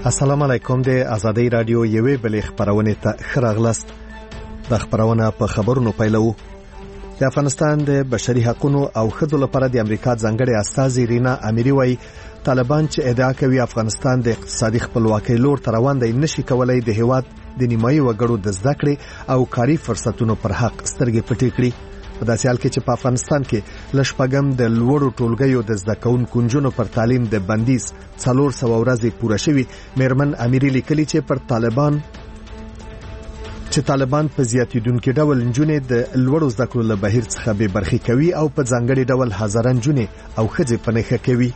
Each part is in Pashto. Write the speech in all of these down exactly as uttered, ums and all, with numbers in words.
السلام علیکم. د آزادۍ رادیو یوې بلې خبرونه ته ښه راغلاست. د خبرونه په خبرونو پیلو. د افغانستان د بشري حقوقو او ښځو لپاره د امریکا ځانګړي استازي رینا امیری وايي طالبان چې ادعا کوي افغانستان د اقتصادي خپلواکۍ لور ته روان دی نشي کولای د هیواد د نیمایي وګړو د زده کړې او کاري فرصتونو پر حق سترګې پټې کړي. په داسې حال کې چې په افغانستان کې لشپګم د لوړو ټولګیو د زده کوونکو نجونو پر تعلیم د بندیز څلور سوه ورځې پوره شوي. میرمن امیری لیکلي چې پر طالبان چې طالبان په زیاتیدونکو ډول نجونې د لوړو زده کړو له بهیر څخه به برخې کوي او په ځانګړي ډول هزاره نجونې او ښځې په نښه کوي.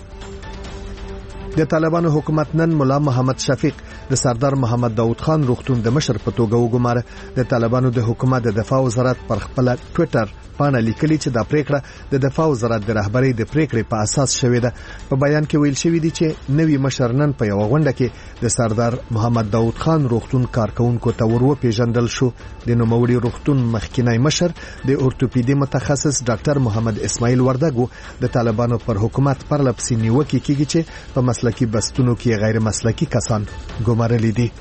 د طالبانو حکومت نن مولا محمد شفیق د سردار محمد داود خان روغتون د مشر په توګه وګماره. د طالبانو د حکومت د دفاع وزارت پر خپل ټوئیټر باندې لیکلي چې دا پریکړه د دفاع وزارت د رهبری د پریکړې په اساس شوې ده. په بیان کې ویل شوی دی چې نوی مشر نن په یو غونډه کې د سردار محمد داود خان روغتون کارکونکو ته ورو پیژندل شو. د نوموړي روغتون مخکینی مشر د اورتوپیدي متخصص ډاکټر محمد اسماعیل وردګو د طالبانو پر حکومت پر لپسې نیوکه کیږي چې په مسلکی بستونو کې غیر مسلکی کسان ګمارلي دي.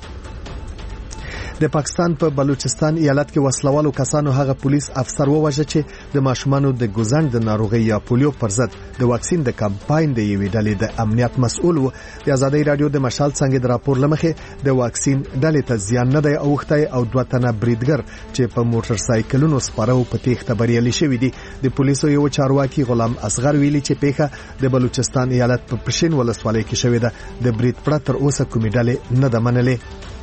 د پاکستان په بلوچستان ایالت کې وسلوالو کسانو هغه پولیس افسر وواژه چې د ماشومانو د ګوزند د ناروغي یا پولیو پر ضد د واکسین د کمپاین د یوې ډلې د امنیت مسؤل و. د آزادۍ رادیو د مشال څنګه د راپور لمخې د واکسین ډلې ته زیان نه دی اوخته او دوه تنه بریدګر چې په موټر سایکلونو سپارو په تیښته بریالي شوی دي. د پولیسو یو چارواکي غلام اصغر ویلي چې پیښه د بلوچستان ایالت په پښین ولسوالۍ کې شوې ده. د برید پړه تر اوسه کومې ډلې نه ده منلې.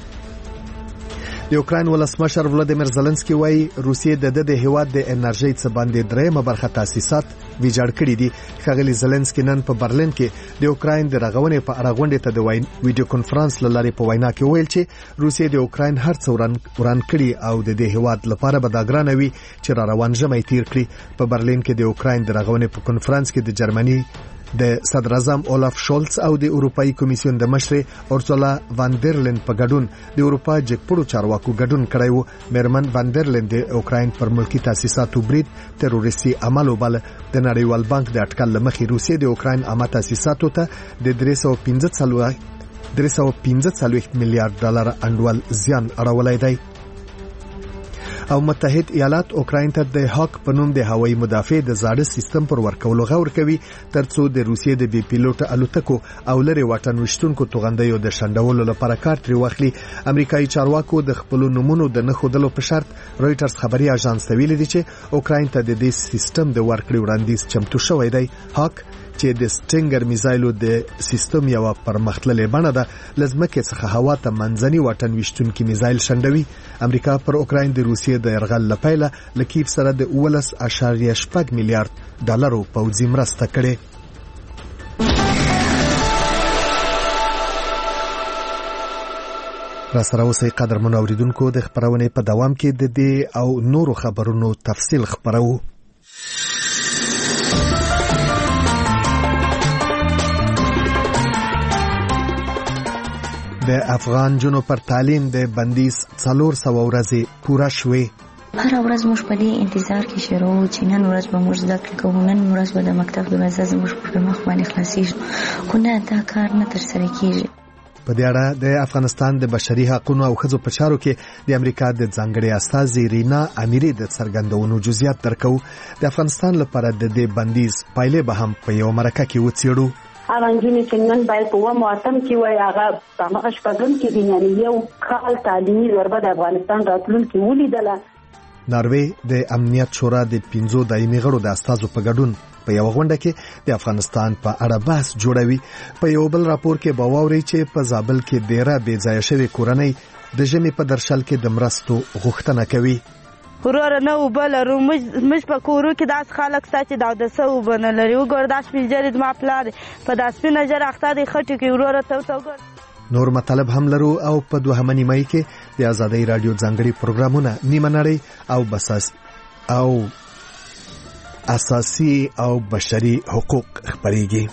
د یوکرين ولسمشر ولادیمیر زيلنسکي وايي روسیې د د هیواد د انرژي څخه باندې درېمه برخه تاسیسات ویجاړ کړي دي. ښاغلي زيلنسکي نن په برلین کې د یوکرين د رغونې په اړه غونډه ته د ویډیو کانفرنس لارې په وینا کې ویل چې روسیې د یوکرين هر څو وران کړي او د دې هیواد لپاره به دا ګرانه وي چې را روان ژمي تیر کړي. په برلین کې د یوکرين د رغونې په کانفرنس کې د جرمني د صدر اعظم اولف شولز او د اروپאי کمیسیون د مشر اورسولا وان در لین په ګډون د اروپا جګپړو چارواکو ګډون کړی و. میرمن وان در لین د اوکراین پر ملکی تاسیساتو برید تروریستي عمل وباله. د نړیوال بانک د اټکل لمخې روسیې د اوکراین عامه تاسیساتو ته د درې سوه پنځه څلوېښت میلیارډ ډالر انډول زیان اړولای دی. او متحد ایالات اوکراین ته د هاک په نوم د هوایي مدافع د زاړه سیستم پر ورکولو غور کوي ترڅو د روسیې د بي پیلوټ الوتکو او لري واټن وشتونکو توغندیو د شندولو لپاره کار تری واخلي. امریکایي چارواکو د خپل نمونو د نه خودلو په شرط رويټرز خبري اژانس ویلي دی چې اوکراین ته د دې سیستم د ورکړې وړاندیز چمتو شوی دی. هاک چې د سټینګر میزایلو د سیستم یو پرمختللې بڼه ده لزمکه څخه هوا ته منځني واټن وشتونکي میزایل شندوي. امریکا پر اوکراین د روسیې د يرغل لپاره لکیف سره د اولس اشاریه شپږ میلیارډ ډالرو پوځي مرسته کړې. را سره اوسئ قدرمنو اوریدونکو. د خبرونې په دوام کې د دې او نورو خبرونو تفصیل خبرو. د افغان جنو پر تعلیم د بندیز څلور سوه ورځې پوره شوې. هر ورځ موږ په دې انتظار کې شروع چې نن ورځ به موږ زده کړې کوو، نن ورځ به د مکتب دروازه زموږ په مخ باندې خلاصېږي، خو نه دا کار نه ترسره کېږي. په دې اړه د افغانستان د بشري حقوقو او ښځو په چارو کې د امریکا د ځانګړي استازي رینا امیری د څرګندونو جزئیات درکو. د افغانستان لپاره د دې بندیز پایلې به هم په یو مرکه کې وڅېړو. هغه نجونې چې نن باید په ومو اتم کې وای هغه په هغه شپږم کې دي، یعنې یو کال تعلیمي ضربه د افغانستان راتلونکي ولیدله. ناروې د امنیت شورا د پنځو دایمي غړو د استازو په ګډون په یو غونډه کې د افغانستان په اړه بحث جوړوي. په یو بل راپور کې به واوري چې په زابل کې ډیره بې ځایه شوې کورنۍ د ژمي په درشل کې د مرستو غوښتنه کوي. ورور نه وبلرو مش په کورو کې داس خلک ساتي دا د سو بنه لري وګور داس پیجرید ما پلار په داس په نظر اخته د خټي کې ورور ته وګور. نور مطلب هم لرو او په دوهمه نیمه کې د آزادۍ رادیو ځانګړي پروګرامونه نیمه نړۍ او بساس او اساسي او بشري حقوق خبريږي.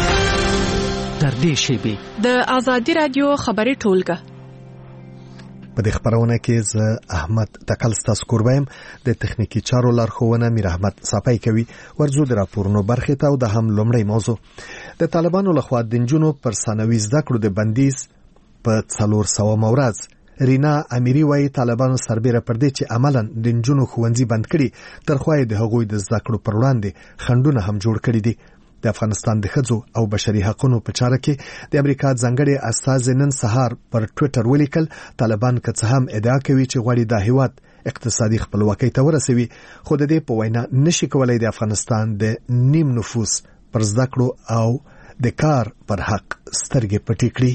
تر دې شی به د آزادۍ رادیو خبري ټولګه په دې خبرونه کې ز احمد تکل ستاسو کوربایم د تخنیکی چارو لارښوونه میر احمد صافی کوي. ورزو د راپورونو برخه ته او د هم لومړی موضوع د طالبانو لخوا د جنونو پر ثانوي زده کړو د بندیز په څلور سوه مورز رینا امیری وايي طالبانو سربېره پر دې چې عملاً د جنونو ښوونځي بند کړي تر خو د هغوی د زده کړو پر وړاندې خنډونه هم جوړ کړي دي. د افغانستان د ښځو او بشري حقوقو په چاره کې د امریکا ځانګړي استازي نن سهار پر ټوئیټر ولیکل طالبان که څه هم ادعا کوي چې غواړي د هیواد اقتصادي خپلواکۍ ته ورسوي خو د دې په وینا نشي کولای د افغانستان د نیم نفوس پر زده کړو او د کار پر حق سترګې پټې کړي.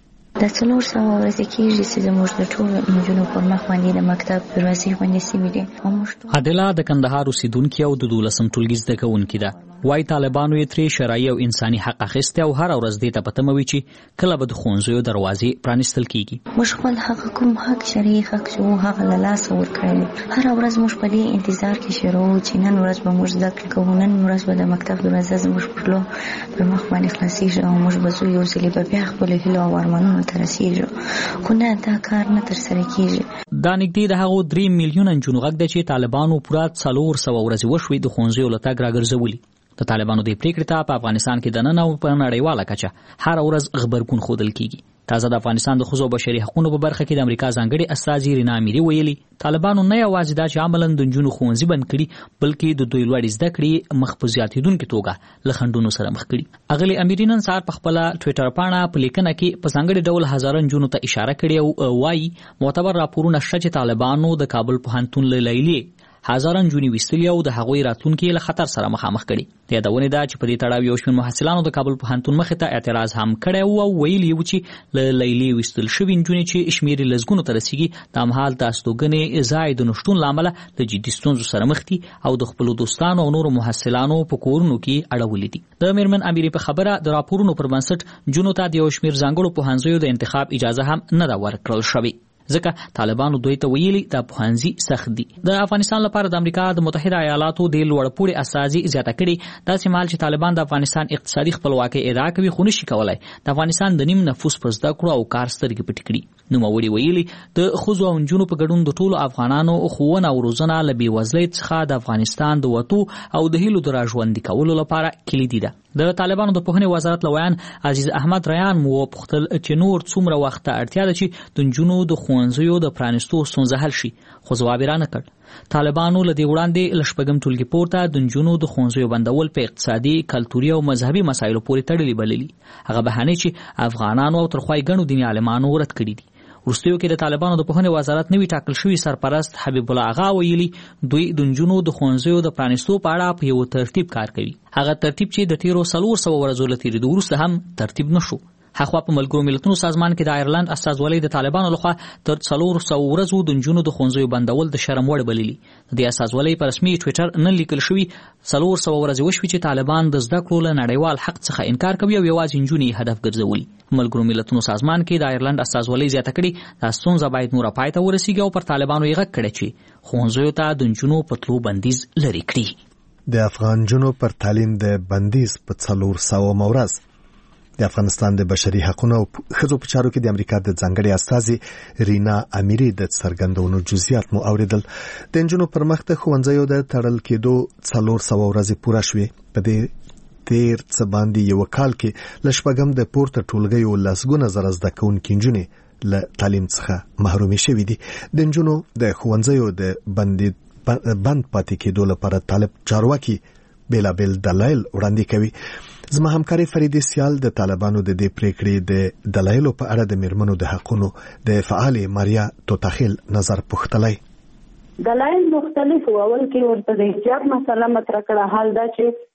د څلور سوه ورځې کېږي چې زموږ د ټولو نجونو پر مخ باندې د مکتب دروازې باندې سیمې دي. عادله د کندهار اوسیدونکې او د دولسم ټولګي زده کوونکې ده. وايي طالبانو یې ترې شرعي او انساني حق اخیستی او هر ورځ دې ته په تمه وي چې کله به د ښوونځیو دروازې پرانیستل کېږي. موږ خپل حق کوم حق شرعي حق چې و هغه له لاسه ورکړی. هر ورځ موږ په دې انتظار کې شروع چې نن ورځ به موږ زده کړې کوو، نن ورځ به د مکتب دروازه زموږ پر لور پر مخ باندې خلاصېږي او موږ به ځو یو ځلې به بیا خپلو هیلو او ارمانونو ته رسېږو. خو نه، دا کار نه ترسره کېږي. دا نږدې د هغو درې میلیونه نجونو غږ دی چې طالبانو پوره څلور سوه ورځې وشوې د ښوونځیو له تګ راګرځولي. د طالبانو دې پریکړې ته په افغانستان کې د نن او په نړیواله کچه هر ورځ غبرګون ښودل کیږي. تازه د افغانستان د ښځو بشري حقوقو په برخه کې د امریکا ځانګړي استازي رینا امیری ویلي طالبانو نه یوازې دا چې عملاً د نجونو ښوونځي بند کړي بلکې د دوی لوړې زده کړې مخ په زیاتېدونکې توګه له خنډونو سره مخ کړي. اغلې امیری نن سهار په خپله ټویټر پاڼه په لیکنه کې په ځانګړي ډول هزاره نجونو ته اشاره کړې او وایي معتبر راپورونه شته چې طالبانو د کابل پوهنتون له لیلیې هزاره نجونې ویستلي او د هغوی راتلونکي له خطر سره مخامخ کړي. د یادونې ده چې په دې تړاو یو شمېر محصلانو د کابل پوهنتون مخې ته اعتراض هم کړی و او ویلي و چې له لیلیې ویستل شوي نجونې چې شمېر یې لسګونو ته رسیږي د همحال د استوګنې ځای د نشتون له امله د جدي ستونزو سره مخ دي او د خپلو دوستانو او نورو محصلانو په کورونو کې اړولي دي. د میرمن امیري په خبره د راپورونو پر بنسټ نجونو ته د یو شمېر ځانګړو پوهنځیو د انتخاب اجازه هم نه ده ورکړل شوې ځکه طالبانو دوی ته ویلي دا پوهنځي سخت دي. د افغانستان لپاره د امریکا د متحده ایالاتو د لوړپوړي استازي زیاته کړي داسې مهال چې طالبان د افغانستان اقتصادي خپلواکۍ ادعا کوي خو نشي کولای د افغانستان د نیم نفوس پر زده کړو او کار سترګې پټې کړي. نوموړي ویلي د ښځو او نجونو په ګډون د ټولو افغانانو ښوونه او روزنه له بېوزلۍ څخه د افغانستان د وتو او د هیلو د راژوندي کولو لپاره کلیدي ده. د طالبانو د پوهنې وزارت لویان عزیز احمد ریان مو وپوښتل چې نور څومره وخت ته اړتیا ده چې د نجونو د ښوونځیو د پرانیستو ستونزه حل شي خو ځواب یې رانه کړ. طالبانو له دې وړاندې له شپږم ټولګي پورته د نجونو د ښوونځیو بندول په اقتصادي، کلتوري او مذهبي مسایلو پورې تړلي بللي. هغه بهانې چې افغانانو او تر خوای ګڼو دیني عالمانو رد کړي دي. وروستیو کې د طالبانو د پوهنې وزارت نوي ټاکل شوي سرپرست حبیب الله اغا ویلي دوی د نجونو د ښوونځیو د پرانیستو په اړه په یو ترتیب کار کوي. هغه ترتیب چې د تیرو څلور سوه ورځو له تېرېدو وروسته هم ترتیب نشو. هخوا په ملګرو ملتونو سازمان کې د آیرلند استازولۍ د طالبانو لخوا تر څلور سوه ورځو د نجونو د ښوونځیو بندول د شرم وړ بللي. د دې استازولۍ په رسمي ټویټر نن لیکل شوي څلور سوه ورځې وشوي چې طالبان د زده کړو له نړیوال حق څخه انکار کوي او یوازې نجونې هدف ګرځولي. ملګرو ملتونو سازمان کې د آیرلند استازولۍ زیاته کړي دا ستونزه باید نوره پای ته ورسیږي او پر طالبانو یې غږ کړی چې ښوونځیو ته د نجونو په تلو بندیز لرې کړي. د افغان نجونو پر تعلیم د بندیز په څلور سوه مورز د افغانستان د بشري حقوقو او ښځو په چارو کې د امریکا د ځانګړي استازي رینا امیری د څرګندونو جزئیات مو اوریدل. د نجونو پر مخ د ښوونځیو د تړل کېدو څلور سوه ورځې پوره شوې. په دې تیر څه باندې یو کال کې له شپږم د پورته ټولګیو لسګونه زره زده کوونکې نجونې له تعلیم څخه محرومې شوې دي. د نجونو د ښوونځیو د بندي بند پاتې کېدو لپاره طالب چارواکي بیلابیل دلایل وړاندې کوي. زما همکاري فریدې سیال د طالبانو د دې پریکړې د دلایلو په اړه د میرمنو د حقوقو د فعال ماریا توتاخیل نظر پوښتلی. دلایل مختلف او اول کې ورته د حجاب مسله مطرح کړه. حال دا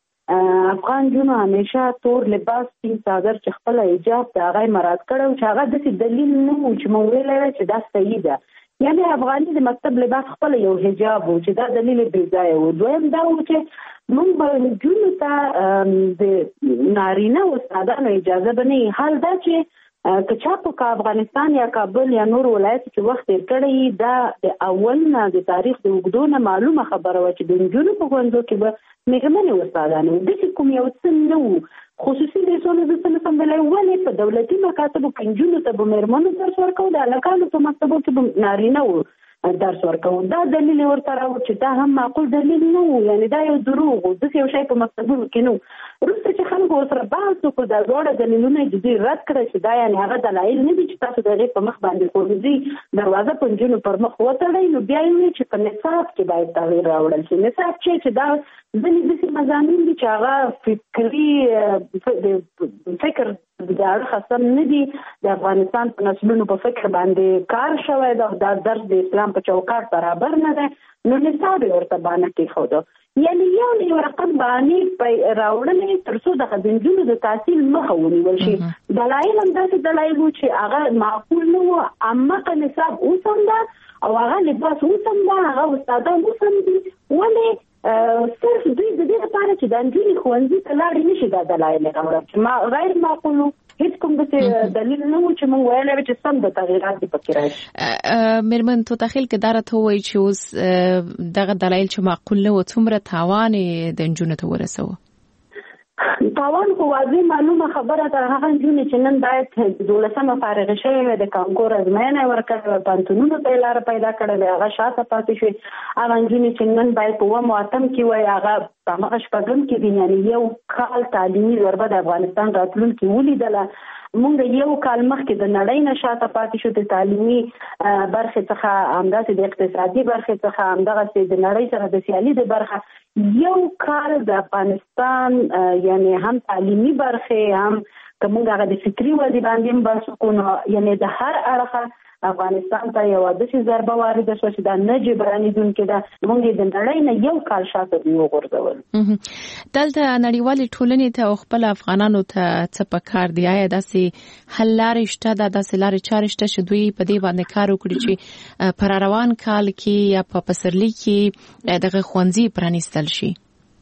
چې افغان جنو همیشه تور لباس سپین څادر چې خپل حجاب د هغه مراد کړو چې هغه د دلیل نه و چې مونږ ویل چې دا صحیح ده. یعنی افغاني د مکتب لباس خپل یو حجاب و چې دا دلیل بې ځایه و. دویم دا و چې مونږ به جنو ته د نارینه استادانو اجازه بنې. حال دا چې که چا په افغانستان یا کابل یا نور ولایت کې وخت تیر کړی دا د اول نه د تاریخ د اوږدو نه معلومه خبره وه چې د نجونو په ښوونځیو کې به میرمنې استادانې وو. داسې کوم یو څه نه و. خصوصي لیسونه د څه نسم ویلی ولې په دولتي مکاتبو کې نجونو ته به مېرمنو درس ورکوو د هلکانو په مکتبو کې به نارینه وو درس ورکوو. دا دلیل ورته راوړ چې دا هم معقول دلیل نه و، یعنې دا یو دروغ و، داسې یو شی په مکتبونو کې نه و. وروسته چې خلکو ورسره بحث وکړو دا دواړه دلیلونه یې د دوی رد کړی چې دا یعنې هغه دلایل نه دي چې تاسو د هغې په مخ باندې ښوونځي دروازه په نجونو پر مخ وتړئ. نو بیا یې وایي چې په نصاب کې باید تغییر راوړل شي. نصاب چې چې دا ځینې داسې مضامین دي چې هغه فکري فکر د اړخه سم نه دي، د افغانستان په نسلونو په فکر باندې کار شوی دی، دا درس د اسلام په چوکاټ برابر نه دی. نو نصاب یې ورته بانه کېښوده، یعنې یو نه یو رقم بانې راوړلې تر څو د نجونو د تحصیل مخه ونیول شي. دلایل هم داسې دلایل وو چې هغه معقول نه وو. عمقه نصاب اوس هم ده او هغه لباس اوس هم ده، هغه استادان اوس هم دي. ولې صرف دوی د دې لپاره چې د نجونې ښوونځي ته لاړې نه شي دا دلایل یې راوړل چې ما غیر معقول و. هیڅ کوم داسې دلیل نه و چې موږ ویلی وی چې سم د تغییرات دې پکې راشي. مېرمن توتاخیل که دا راته ووایي چې اوس دغه دلایل چې معقول نه و څومره تاوان یې د نجونو ته ورسوه؟ تاوان خو واضح معلومه خبره ده. هغه نجونې چې نن باید دولسمه فارغه شوې وې، د کانکور ازموینه یې ورکړې وه، پوهنتونونو ته یې لاره پیدا کړې وې، هغه شاته پاتې شوې. هغه نجونې چې نن باید په اووم او اتم کې وای، هغه په همغه شپږم کې دي. یعنې یو کال تعلیمي ضربه د افغانستان راتلونکي ولیدله. مونږ یو کال مخکې د نړۍ نه شاته پاتې شو، د تعلیمي برخې څخه همداسې د اقتصادي برخې څخه همدغسې د نړۍ سره د سیالي د برخه. یو کال د افغانستان یعنې هم تعلیمي برخې هم که مونږ هغه د فکري ودې باندې هم بحث وکړو، نو یعنې د هر اړخه افغانستان ته یوه داسې ضربه وارده شوه چې دا نه جبرانېدونکې ده. مونږ یې د نړۍ نه یو کال شاته دوی وغورځول. دلته نړیوالې ټولنې ته او خپل افغانانو ته څه پکار دي؟ آیا داسې حل لارې شته ده، داسې لارې چارې شته چې دوی په دې باندې کار وکړي چې په راروان کال کې یا په پسرلي کې دغه ښوونځي پرانیستل شي؟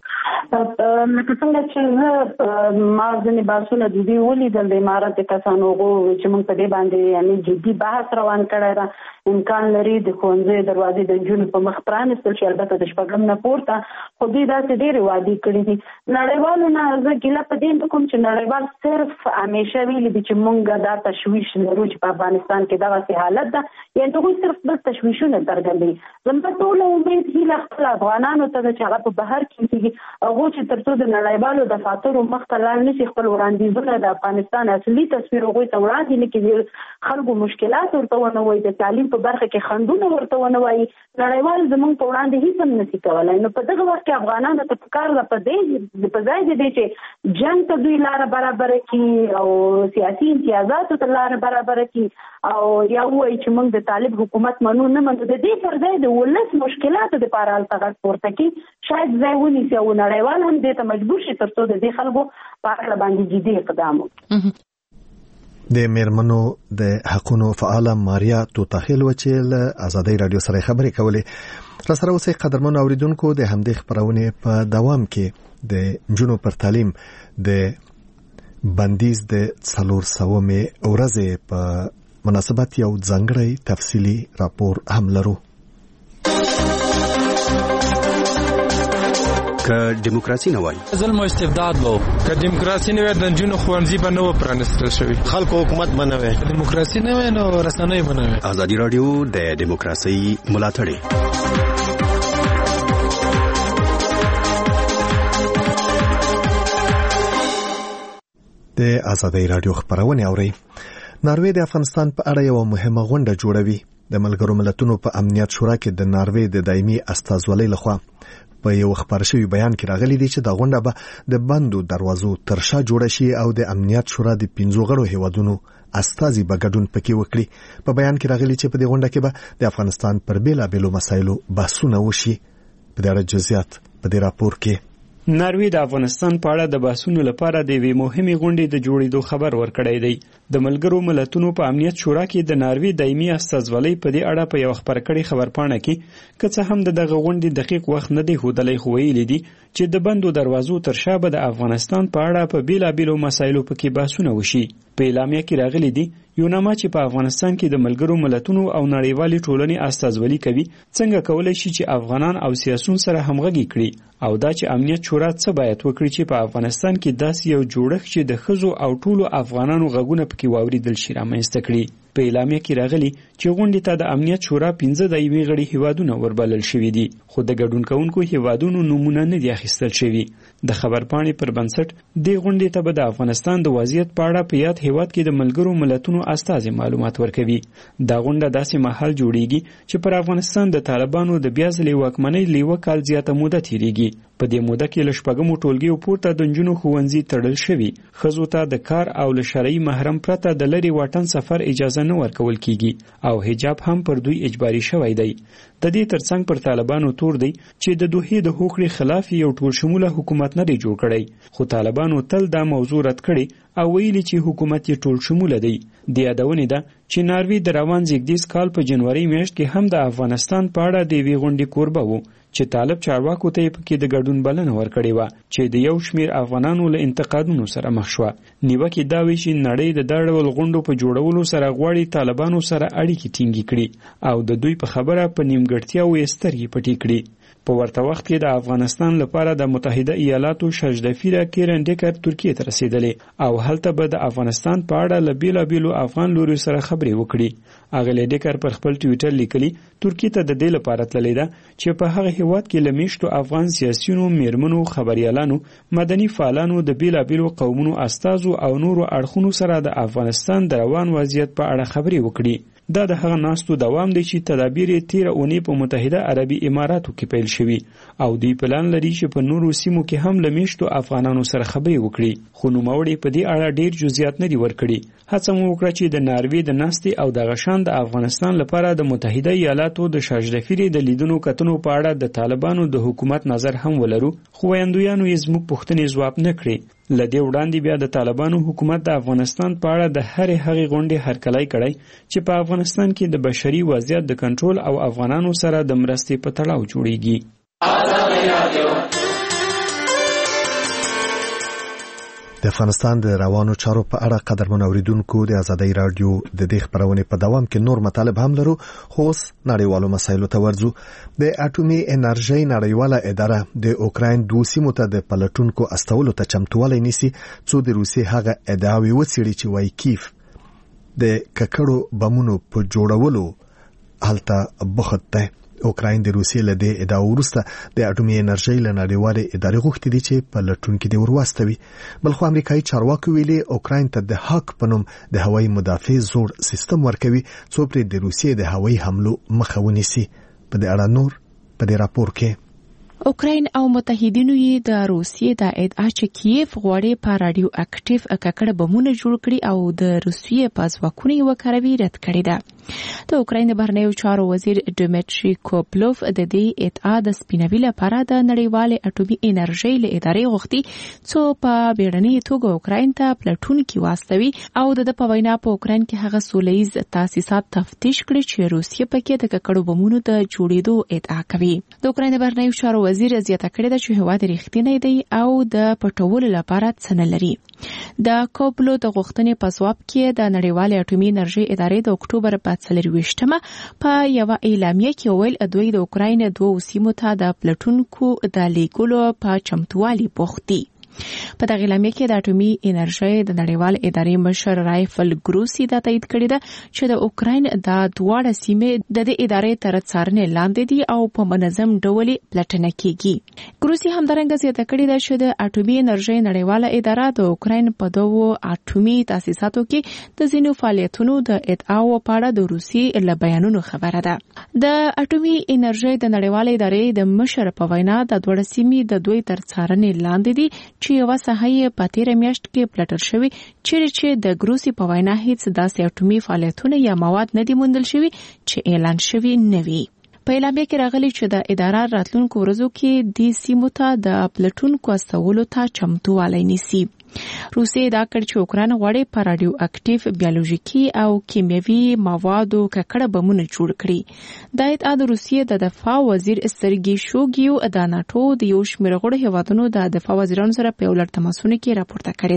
لکه څنګه چې زه ما ځینې بحثونه د دوی ولیدل د امارت د کسانو هغو چې موږ په دې باندې یعنې جدي بحث روان کړی ده. امکان لري د ښوونځیو دروازې د نجونو په مخ پرانیستل شي، البته د شپږم نه پورته. خو دوی داسې ډېرې وعدې کړي دي. نړیوالو نه زه ګیله په دې نه کوم چې نړیوال صرف همیشه ویلي دي چې موږ دا تشویش لرو چې په افغانستان کې دغسې حالت ده، یعنې هغوی صرف بس تشویشونه څرګندوي. زما ټوله امید هیله خپل افغانانو ته ده چې هغه په بهر کې کېږي، هغو چې تر څو د نړیوالو دفاترو مخ ته لاړ نه شي، خپل وړاندیزونه د افغانستان اصلي تصویر هغوی ته وړاندې نه کړي، خلکو مشکلات ورته ونه وایي، د تعلیم په برخه کې خنډونه ورته ونه وایي، نړیوال زموږ په وړاندې هیڅ هم نشي کولی. نو په دغه وخت کې افغانانو ته پکار ده په دې په ځای د دې چې جنګ ته دوی لاره برابره کړي او سیاسي امتیازاتو ته لاره برابره کړي او یا وایي چې موږ د طالب حکومت منو نه منو، د دې پر ځای د ولس مشکلاتو دپاره هلته غږ پورته کړي، شاید ځای ونیسي او نړیوال هم دې ته مجبور شي تر څو د دې خلکو په هکله باندې جدي اقدام وکړي. د میرمنو د حقونو فعاله ماریا توتاخیل و چې له ازادۍ رادیو سره خبرې کولې. را سره اوسئ قدرمنو اوریدونکو، د همدې خپرونې په دوام کې د نجونو پر تعلیم د بندیز د څلور سومې ورځې په مناسبت یو ځانګړی تفصیلي راپور هم لرو. که دیموکراسي نه وای، ظلم او استبداد وو. که دیموکراسي نه وای، د نجونو ښوونځي به نه و پرانیستل شوي، خلکو حکومت به نه وای. دیموکراسي نه وای نو رسنۍ به نه وای. ازادي رادیو د دیموکراسي ملاتړی. د ازادي رادیو خبرونه اوري. ناروې د افغانستان په اړه یو مهمه غونډه جوړوي. د ملګرو ملتونو په امنیت شورا کې د ناروې د دایمي استازولۍ لخوا په یو خبر شوی بیان کې راغلي دي چې دا غونډه به د بندو دروازو تر شا جوړه شي او د امنیت شورا د پنځو غړو هیوادونو استازي به ګډون پکې وکړي. په بیان کې راغلي چې په دې غونډه کې به د افغانستان پر بیلابېلو مسایلو بحثونه وشي. په دې اړه جزئیات په دې راپور کې. ناروې د افغانستان په اړه د بحثونو لپاره د یوې مهمې غونډې د جوړېدو خبر ورکړی دی. د ملګرو ملتونو په امنیت شورا کې د ناروې دایمي استازولۍ په دې اړه په یو خبر کړي خبرپاڼه کې که څه هم د دغه غونډې دقیق وخت نه دی ښودلی، خو ویلي دي چې د بندو دروازو تر شا به د افغانستان په اړه په بیلابېلو مسایلو پکې بحثونه وشي. په اعلامیه کې راغلي دي یوناما چې په افغانستان کې د ملګرو ملتونو او نړیوالې ټولنې استازولي کوي څنګه کولای شي چې افغانان او سیاسون سره همغږي کړي او دا چې امنیت شورا څه باید وکړي چې په افغانستان کې داسې یو جوړښت چې د ښځو او ټولو افغانانو غږونه پکې واوریدل شي رامنځته کړي. په اعلامیه کې راغلي چې غونډې ته د امنیت شورا پنځه دایمي غړي هیوادونه وربلل شوي دي خو د ګډون کوونکو هیوادونو نومونه نه دي اخیستل شوي. د خبرپاڼې پر بنسټ دې غونډې ته به د افغانستان د وضعیت په اړه په یاد هیواد کې د ملګرو ملتونو استازي معلومات ورکوي. دا غونډه داسې مهال جوړیږي چې پر افغانستان د طالبانو د بیا ځلې واکمنۍ له یوه کال زیاته موده تیریږي. په دې موده کې له شپږمو ټولګیو پورته د نجونو ښوونځي تړل شوي. ښځو ته د کار او له شرعي محرم پرته د لرې واټن سفر اجازه نه ورکول کیږي او حجاب هم پر دوی اجباري شوی دی. د دې ترڅنګ پر طالبانو تور دی چې د دوحې د هوکړې خلاف یو ټول شموله حکومت نه دی جوړ کړی خو طالبانو تل دا موضوع رد کړي او ویلي چې حکومت یې ټول شموله دی. د یادونې ده چې ناروې د روان زیږدیز کال په جنوري میاشت کې هم د افغانستان په اړه د یوې غونډې کوربه و چې طالب چارواکو ته یې پکې د ګډون بلنه ورکړې وه چې د یو شمېر افغانانو له انتقادونو سره مخ شوه. نیوکې دا وی چې نړۍ د دا ډول غونډو په جوړولو سره غواړي طالبانو سره اړیکې ټینګې کړي او د دوی په خبره په نیمګړتیاوو یې سترګې پټې کړي. په ورته وخت کې د افغانستان لپاره د متحده ایالاتو شاجدفیره کیرن ډیکر ترکیه ته رسیدلې او هلته به د افغانستان په اړه له بیلابیلو افغان لوري سره خبرې وکړي. اغلی ډیکر پر خپل ټویټر لیکلي ترکیه ته د دې لپاره تللې ده چې په هغه هیواد کې له میشتو افغان سیاسیونو، میرمنو، خبریالانو، مدني فعالانو، د بیلابیلو قومونو استازو او نورو اړخونو سره د افغانستان د روان وضعیت په اړه خبرې وکړي. دا د هغه ناستو دوام دی چې تدابیر یې تیره اونۍ په متحده عربي اماراتو کې پیل شوي او دوی پلان لري چې په نورو سیمو کې هم له میشتو افغانانو سره خبرې وکړي خو نوموړي په دې اړه ډیر جزئیات نه دي ورکړي. هڅه مو وکړه چې د ناروې د ناستې او د غشان د افغانستان لپاره د متحده ایالاتو د شاجدفیرې د لیدونو کتنو په اړه د طالبانو د حکومت نظر هم ولرو خو ویاندویانو یې زموږ پوښتنې ځواب نه کړې. له دې وړاندې بیا د طالبانو حکومت د افغانستان په اړه د هرې هغې غونډې هرکلی کړی چې په افغانستان کې د بشري وضعیت د کنټرول او افغانانو سره د مرستې په تړاو جوړیږي. د افغانستان د روانو چارو په اړه قدرمن اوریدونکو د ازادۍ رادیو د دې خبرونې په دوام کې نور مطالب هم لرو خو اوس نړیوالو مسایلو ته ورځو. د اټومي انرژۍ نړیواله اداره د اوکراین دوه سیمو ته د پلټونکو استولو ته چمتووالی نیسي څو د روسیې هغه ادعاوې وڅېړي چې وایي کیف د ککړو بمونو په جوړولو هلته بوخت دی. اوکراین د روسیې له دې ادعا وروسته د اټومي انرژۍ له نړیوالې ادارې غوښتي دي چې پلټونکي دې ورواستوي. بلخو امریکایي چارواکو ویلي اوکراین ته د هاک په نوم د هوایي مدافع زوړ سیستم ورکوي څو پرې د روسیې د هوایي حملو مخه ونیسي. په دې اړه نور په دې راپور کې اوکراین او متحدینو یې د روسیې د ادعا چې کیف غواړي په رادیو اکټیو ککړه بمونه جوړ کړي او د روسیې په ځواکونو یې وکاروي رد کړې ده. د اوکراین د بهرنیو چارو وزیر ډیمیټری کوپلوف د دې ادعا د سپینوي لپاره د نړیوالې اټومي انرژۍ له ادارې غوښتي څو په بیړنۍ توګه اوکراین ته پلټونکي واستوي او د په وینا په اوکراین کې هغه سولهییز تاسیسات تفتیش کړي چې روسیې پکې د ککړو بمونو د جوړېدو ادعا کوي. د اوکراین د بهرنیو چارو وزیر زیاته کړې ده چې هیواد رښتینی دی او د پټولو لپاره څه نه لري. د کوپلو د غوښتنې په ځواب کې د نړیوالې اټومي انرژۍ ادارې د اکتوبر په څلرویشتمه په یوه اعلامیه کې ویل دوی د اوکراین دوه سیمو ته د پلټونکو د لیږلو په چمتووالي بوخت دي. په دغه اعلامیه کې د اټومي انرژۍ د نړیوال ادارې مشر رایفل ګروسي دا تایید کړی ده چې د اوکراین د دواړه سیمې د دې ادارې تر څارنې لاندې دي او په منظم ډول پلټنه کیږي. ګروسي همدارنګه زیاته کړې ده چې د اټومي انرژۍ نړیواله اداره د اوکراین په دوو اټومي تاسیساتو کې د ځینو فعالیتونو د ادعاو په اړه د روسي له بیانونو خبره ده. د اټومي انرژۍ د نړیواله ادارې د مشر په وینا د دواړه سیمې د دوی تر څارنې لاندې دي چې یوه ساحه یې په تېره میاشت کې پلټل شوې چیرې چې د ګروسي په وینا هیڅ داسې اټومي فعالیتونه یا مواد نه دي موندل شوي چې اعلان شوي نه وي. په اعلامیه کې راغلي چې د اداره راتلونکو ورځو کې دې سیمو ته د پلټونکو استولو ته چمتووالی نیسي. روسیې دا کړ چې اوکراین غواړي په رادیو اکټیو بیولوژیکي او کیمیاوي موادو ککړه بمونه جوړ کړي. دا ادعا د روسیې د دفاع وزیر سرګي شوګیو د ناتو د یو شمېر غړو هیوادونو د دفاع وزیرانو سره په یو لړ تماسونو کې راپورته کړې ده.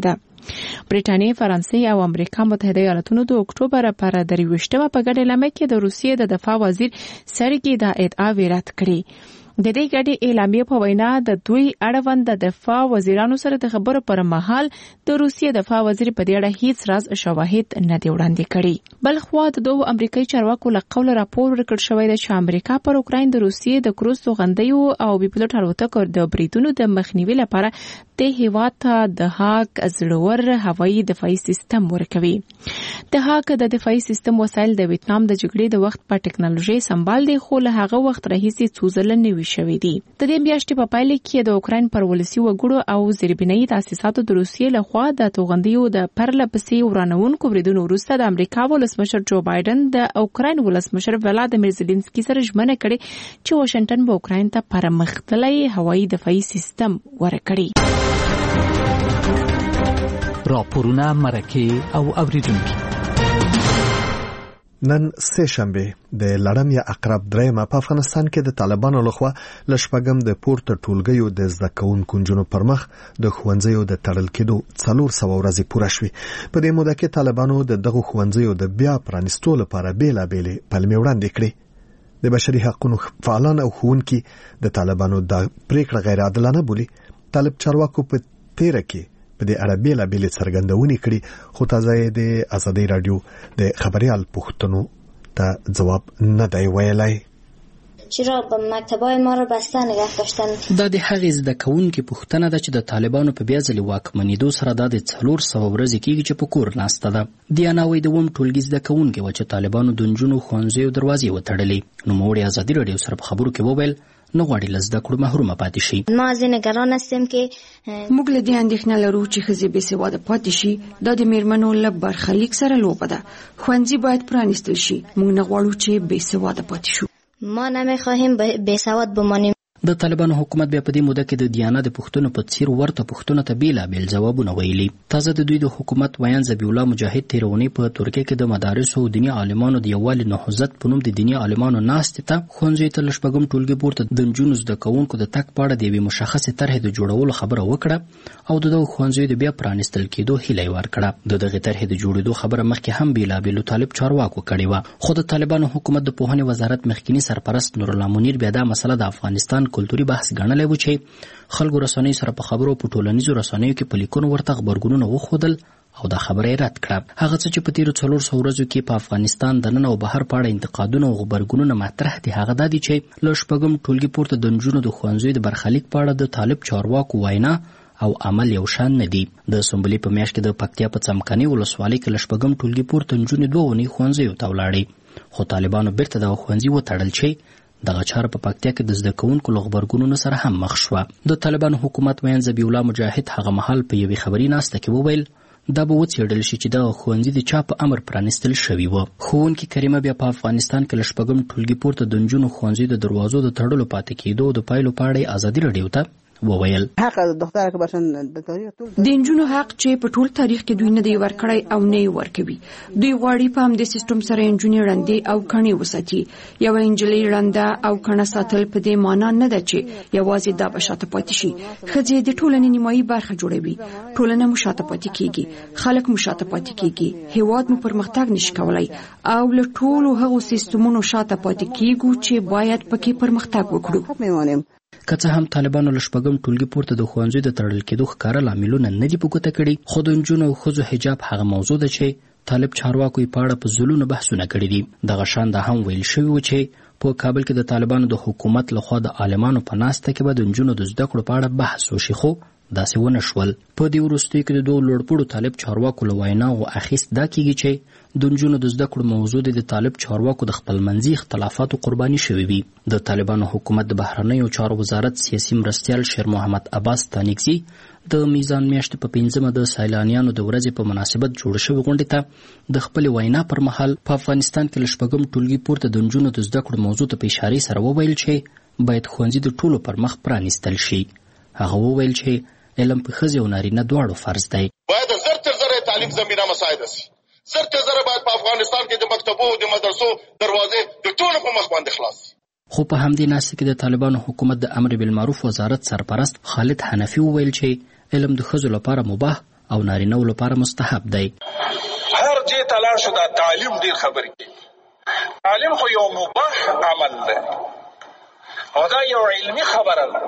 برټانیې، فرانسې او امریکا متحده ایالاتونو د اکتوبر پر درویشتمه په ګډه اعلامیه کې د روسیې د دفاع وزیر سرګي دا ادعا رد کړې. د دې ګډې اعلامیې په وینا د دوی اړوند د دفاع وزیرانو سره د خبرو پر مهال د روسیې دفاع وزیر په دې اړه هیڅ راز شواهد نه دی وړاندې کړي. بل خو د دوه امریکایي چارواکو له قوله راپور ورکړ شوی دی چې امریکا پر اوکراین د روسیې د کروز توغندیو او بي پلوټ الوتکو د بریدونو د مخنیوي لپاره د هیواد ته د هاګ زړور هوایي دفاعي سیستم ورکوي. د هاګ د دفاعي سیستم وسایل د ویتنام د جګړې د وخت په ټکنالوژي سمبال دي، خو له هغه وخت راهیسې څو ځله نوي شوی دي. د دې میاشتې په پایله کې د اوکراین پر ولسی وګړو او زیربنایي تاسیساتو د روسیې لخوا د توغندیو د پرله پسې ورانونکو بریدونو وروسته د امریکا ولسمشر جو بایدن د اوکراین ولسمشر ولادیمیر زيلنسکي سره ژمنه کړې چې واشنگټن به اوکراین ته پرمختللی هوایي دفاعي سیستم ورکړي. راپورونه، مرکه او اوریدونکو. نن سه شنبه د لړم یا عقرب درېمه په افغانستان کې د طالبانو لخوا لشپګم د پورته ټولګیو د زده کوونکو نجونو پر مخ د ښوونځیو د تړل کېدو څلور سوه ورځې پوره شوې. په دې موده کې طالبانو د دغو ښوونځیو د بیا پرانیستو لپاره بیلابېلې پلمې وړاندې کړې. د بشري حقوقو فعالان او ښوونکي د طالبانو د پریکړه غیر عادلانه بولي. طالب چارواکو په تیره کې په دې اړه بیلابېلې څرګندونې کړي، خو تازه د ازادي رادیو د خبريال پوښتنو ته جواب نه دی ویلی. چرا به مکتبای ما رو بسته نگه داشتن؟ دا د هغې زده کوونکي پوښتنه ده چې د طالبانو په بیا ځلې واکمنېدو سره دا د څلور سوه ورځې کېږي چې په کور ناسته ده. دیانا وایي د اووم ټولګي زده کوونکې وه چې طالبانو د نجونو ښوونځیو دروازې وتړلې. نوموړي ازادي رادیو سره په خبرو کې وویل نه غواړي له زده کړو محرومه پاتې شي. ما ځینې نگران هستیم که موږ له دې اندېښنه لرو چې ښځې بېسواده پاتې شي. دا د میرمنو له برخلیک سره لوبه ده. ښوونځي باید پرانیستل شي. موږ نه غواړو چې بېسواده پاتې شو. ما نمیخواهیم بېسواد بمانیم. د طالبانو حکومت بیا په دې موده کې د دیانا د پوښتنو په څیر ورته پوښتنو ته بیلابېل ځوابونه ویلي. تازه د دوی د حکومت ویان ذبیح الله مجاهد تېره اونۍ په ترکیه کې د مدارسو او دیني عالمانو د یووالي نهضت په نوم د دیني عالمانو ناستې ته ښوونځیو ته له شپږم ټولګي پورته د نجونو زده کوونکو د تګ په اړه د یوې مشخصې طرحې د جوړولو خبره وکړه او د دغو ښوونځیو د بیا پرانیستل کېدو هیله یې ورکړه. د دغې طرحې د جوړېدو خبره مخکې هم بیلابېلو طالب چارواکو کړې وه، خو د طالبانو حکومت د پوهنې وزارت مخکینی سرپرست نورالله منیر بیا دا مسله د افغانستان کلتوري بحث ګڼلې و چې خلکو رسنیو سره په خبرو په ټولنیزو رسنیو کې په لیکونو ورته غبرګونونه وښودل او دا خبره یې رد کړه. هغه څه چې په تېرو څلور سوو ورځو کې په افغانستان د ننه او بهر په اړه انتقادونه او غبرګونونه مطرح دي هغه دا دي چې له شپږم ټولګي پورته د نجونو د ښوونځیو د برخلیک په اړه د طالب چارواکو وینا او عمل یو شان نه دي. د سنبلې په میاشت کې د پکتیا په څمکني ولسوالۍ کې له شپږم ټولګي پورته نجونې دوه اونۍ ښوونځیو ته ولاړې، خو طالبانو بیرته دغه ښوونځي وتړل چې دغه چاره په پکتیا کې د زده کوونکو له غبرګونونو سره هم مخ شوه. د طالبانو حکومت ویان ذبیح الله مجاهد هغه مهال په یوې خبري ناسته کې وویل دا به وڅېړل شي چې دغه ښوونځي د چا په امر پرانیستل شوي وه. ښوونکي کریمه بیا په افغانستان کې له شپږم ټولګي پورته د نجونو ښوونځیو د دروازو د تړلو پاتې کېدو د پایلو په اړه ازادي رادیو ته وویل حق دختر که باشن د تاریخ ټول د نجونو حق چې په ټول تاریخ کې دوی نه دی ورکړی او نه یې ورکوي. دوی غواړي په همدې سیستم سره نجونې ړندې او کڼې وساتي. یوه نجلۍ ړنده او کڼه ساتل په دې معنا نه ده چې یوازې دا به شاته پاتې شي. ښځې د ټولنې نیمایي برخه جوړوي. ټولنه مو شاته پاتې کېږي، خلک مو شاته پاتې کېږي، هېواد مو پرمختګ نشي کولی او له ټولو هغو سیستمونو شاته پاتې کېږو چې باید پکې پرمختګ وکړو. که څه هم طالبانو له شپږم ټولګي پورته د ښوونځیو د تړل کېدو ښکاره لاملونه نه دي په ګوته کړي، خو د نجونو او ښځو حجاب هغه موضوع ده چې طالب چارواکو یې په اړه په ځلونو بحثونه کړي دي. دغه شان دا هم ویل شوي و چې په کابل کې د طالبانو د حکومت لخوا د عالمانو په ناسته کې به د نجونو د زده کړو په اړه بحث وشي، خو داسې ونه شول. په دې وروستیو کې د دوو لوړپوړو طالب چارواکو له ویناوو اخیست دا کېږي چې د نجونو د زده کړو موضوع د طالب چارواکو د خپلمنځي اختلافاتو قرباني شوي وي. د طالبانو حکومت د بهرنیو چارو وزارت سیاسي مرستیال شیر محمد عباس تانیکزي د میزان میاشتې په پنځمه د سیلانیانو د ورځې په مناسبت جوړ شوې غونډې ته د خپلې وینا پر مهال په افغانستان کې له شپږم ټولګي پورته د نجونو د زده کړو موضوع ته په اشارې سره وویل چې باید ښوونځي د ټولو پر مخ پرانیستل شي. هغه وویل چې علم په ښځې او نارینه دواړو فرض دی. باید زر تر زره تعلیم زمینه مساعده شي. زر تر زره باید په افغانستان کې د مکتبو او د مدرسو دروازې د ټولو په مخ باندې خلاص شي. خو په همدې ناسته کې د طالبانو حکومت د امر بالمعروف وزارت سرپرست خالد حنفي وویل چې علم د ښځو لپاره مباح او نارینه لپاره مستحب دی. هر جې ته لاړ شو دا تعلیم ډېر خبرې کوي. تعلیم خو یو مباح عمل دی او دا یو علمي خبره ده.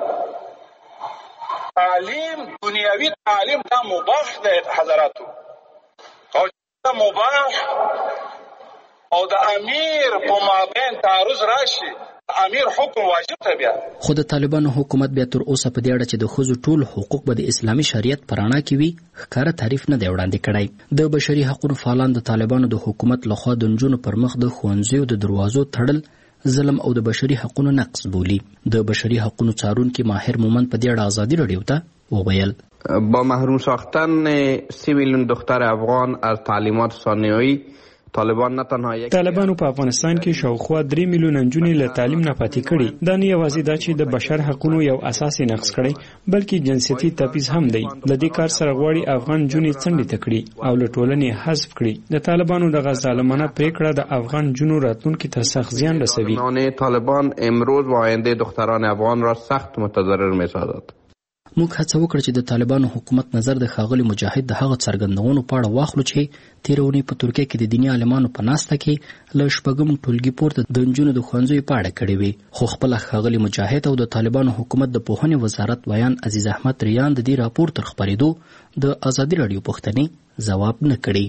تعلیم دنیاوي تعلیم دا مباح دی حضراتو، او دا مباح او د امیر په مابین تعرض راشي، امیر حکم واجب ته بیا. خو د طالبانو حکومت بیا تر اوسه په دې اړه چې د ښځو ټول حقوق به د اسلامي شریعت په رڼا کې وي ښکاره تعریف نه دی وړاندې کړی. د بشري حقوقو فعالان د طالبانو د حکومت لخوا د نجونو پر مخ د ښوونځیو د دروازو تړل ظلم او د بشري حقوقو نقض بولي. د بشري حقوقو څارونکي ماهر مومند په دې اړه ازادي رادیو ته وویل: با محروم ساختن سی میلیون دختر افغان از تعلیمات ثانویه طالبان نه تنها یک طالبانو په افغانستان کې شاوخوا درې میلیونه نجونې له تعلیم نه پاتې کړي. دا نه یوازې دا چې د بشر حقوقو یو اساس نقض کړي، بلکې جنسیتي تبعیض هم دی. د دې کار سره غواړي افغان نجونې څنډې ته کړي او له ټولنې حذف کړي. د طالبانو دغه ظالمانه پریکړه د افغان نجونو راتلونکي ته سخت زیان رسوي. طالبان امروز و آینده دختران افغان را سخت متضرر می‌سازد. موږ هڅه وکړه چې د طالبانو حکومت نظر د ښاغلي مجاهد د هغه څرګندونو په اړه واخلو چې تېره اونۍ په ترکیه کې د دیني عالمانو په ناسته کې له شپږم ټولګي پورته د نجونو د ښوونځیو په اړه کړې وي. خو خپله ښاغلي مجاهد او د طالبانو حکومت د پوهنې وزارت ویان عزیز احمد ریان د دې راپور تر خپرېدو د ازادي راډیو پوښتنې ځواب نه کړي.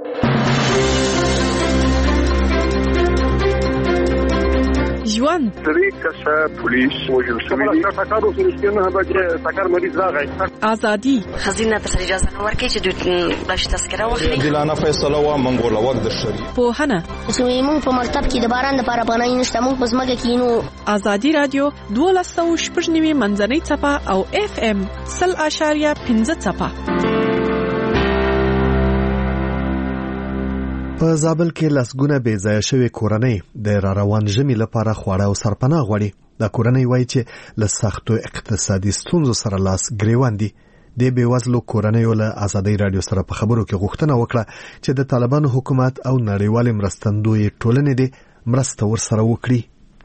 ژوند درې کسه پولیس وژل شوي دي. ټکر وسو رښتینه به چې ټکر مریض راغی. ازادي خزینه ته اجازه نه ورکړي چې دوی باش تذکره واخلي. دلانه فیصله وا منګوله وخت د شری. پوهنه زموږ په مکتب کې د باران لپاره پناه نشته، موږ په ځمکه کې نو. ازادي رادیو دولس سوه شپږ نوي منځنۍ څپه او اف ام سل اشاریه پنځه څپه. په زابل کې لسګونه بې ځایه شوې کورنۍ د را روان ژمي لپاره خواړه او سرپناه غواړي. دا کورنۍ وایي چې له سختو اقتصادي ستونزو سره لاس ګریوان دي. د بېوزلو کورنیو له ازادي رادیو سره په خبرو کې غوښتنه وکړه چې د طالبانو حکومت او نړیوال مرستندوی ټولنې د مرسته ورسره وکړي.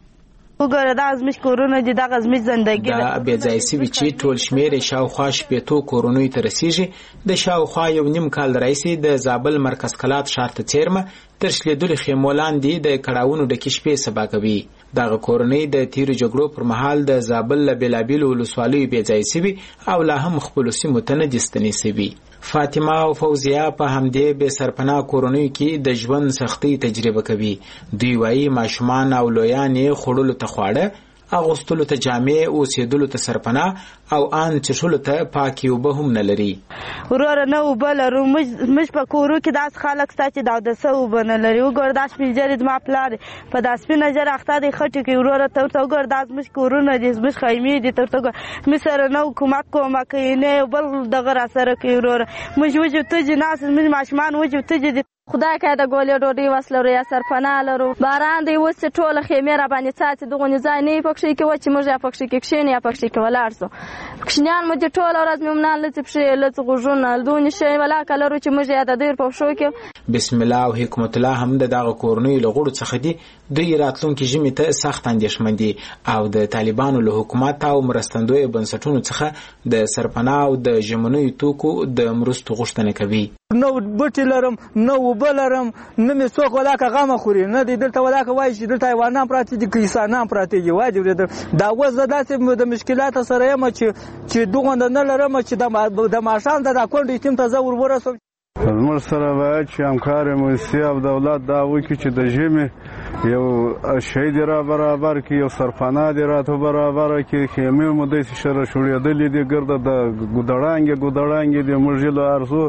وګوره دا زموږ کورونه دي، دغه زموږ زندګي ده. دا بې ځایه سوي چې ټول شمېر یې شاوخوا شپېتو کورنیو ته رسېږي. د شاوخوا یو نیم کال راهیسې د زابل مرکز کلات ښار ته څیرمه تر شلېدلو خیمو لاندې د کړاوونو ډکې شپې سبا کوي. دغه کورنۍ د تیرو جګړو پر مهال د زابل له بېلابېلو ولسوالیو بې ځایه سوي او لا هم خپلو سیمو ته نه دي ستنې سوي. فاطمه او فوزیه په همدې بې سرپناه کورنیو کې د ژوند سختۍ تجربه کوي. دوی وایي ماشومان او لویان یې خوړلو ته خواړه، اغوستلو ته جامې، اوسېدلو ته سرپناه او ان څښلو ته پاکې اوبه هم نه لري. وروره نه اوبه لرو. موږ په کورو کې داسې خلک شته چې د اودسه اوبه نه لري. وګوره دا سپین ږیري زما پلار په دا سپینه ږیره اخته دی خټو کې. وروره ته ورته وګوره دا زموږ کورونه دي، زموږ خیمې دي. ته ورته وګوره موږ سره نه حکومت کومک کوي، نه یو بل دغه راسره کوي. وروره موږ وجو تجې ناست، زموږ ماشومان وجو تجې دي. خدای که د ګولې ډوډۍ وس لرو یا سرپناه لرو. باران دی اوس چې ټوله خیمې را باندې څاڅي، دغونې ځای نه یې پکښې کې و چې موږ یا پکښې کې کښېنو یا پکښې کې ولاړ سو. کوچنیان مو دې ټوله ورځ مېمنان لڅې پښې لڅ غوږونه دونې شی ولاکه لرو چې موږ یا د دوی په پښو کې. بسم الله او حکمت الله هم د دغه کورنیو له غړو څخه دي. دوی راتلونکي ژمي ته سخت اندېښمن دي او د طالبانو له حکومت او مرستندویو بنسټونو څخه د سرپناه او د ژمنیو توکو د مرستو غوښتنه کوي. نو بوټي لرم، نو اوبه لرم، نه مې څوک ولاکه غمه خوري، نه دی دلته ولاکه وایي چې دلته حیوانان پراته دي که انسانان پراته دي. وایي دا اوس زه داسې د مشکلاتو سره یم چې چې دغونده نه لرم چې د ماښام د راکونډ یتیم ته زه ور ورسوم. زموږ سره باید چې همکار موسسې او دولت دا وکړي چې د ژمي یو شی دې را برابر کړي، یو سرپناه دې راته برابر کړي. خیمې مو داسې شره شوړېدلې دي ګرده د ګودړانګې ګودړانګې دې موږ یې له ارزو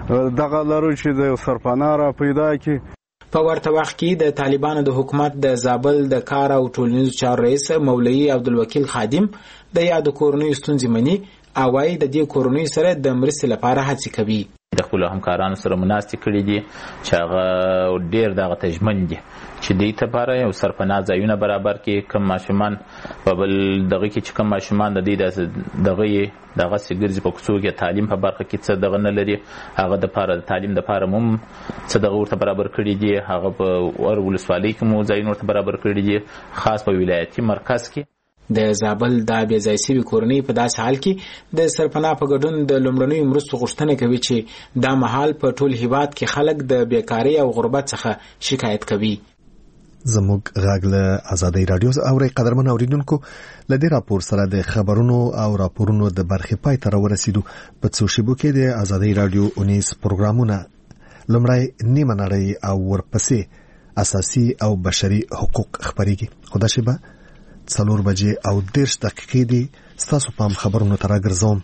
دغه لرو چې د یو سرپناه را پیدا کړي. په ورته وخت کې د طالبانو د حکومت د زابل د کار او ټولنیزو چارو رئیس مولوي عبدالوکیل خادم د یادو کورنیو ستونزې مني او وایي د دې کورنیو سره د مرستې لپاره هڅې کوي. د خپلو همکارانو سره مناستې کړي دي چې هغه ډېر دغه ته ژمن دي چې دې لپاره یو سرپناه ځایونه برابر کړي. کم ماشومان په بل دغه کې چې کم ماشومان د دې دغه یې دغسې ګرځي په کوڅو کې تعلیم په برخه کې څه دغه نه لري، هغه دپاره د تعلیم دپاره مو هم څه دغه ورته برابر کړي دي. هغه په ور ولسوالۍ کې مو ځایونه ورته برابر کړي دي، خاص په ولایتي مرکز کې. د زابل د بې ځای شوي کورنۍ په داسې حال کې د سرپناه په ګډون د لومړنیو مرستو غوښتنه کوي چې دا مهال په ټول هیواد کې خلک د بیکارۍ او غربت څخه شکایت کوي. زموږ غږ له آزادۍ رادیو اوري قدرمن اوریدونکو لدې راپور سره د خبرونو او راپورونو د برخې پای ته ورسېدو. په څو شیبو کې د آزادۍ رادیو اونیز پروګرامونه لمړی نیمه نړۍ او ورپسې اساسي او بشري حقوق خبريږي. خدا شبه څلور بجې او دېرش دقیقې دي. ستاسو پام خبرونو ته راګرځوم.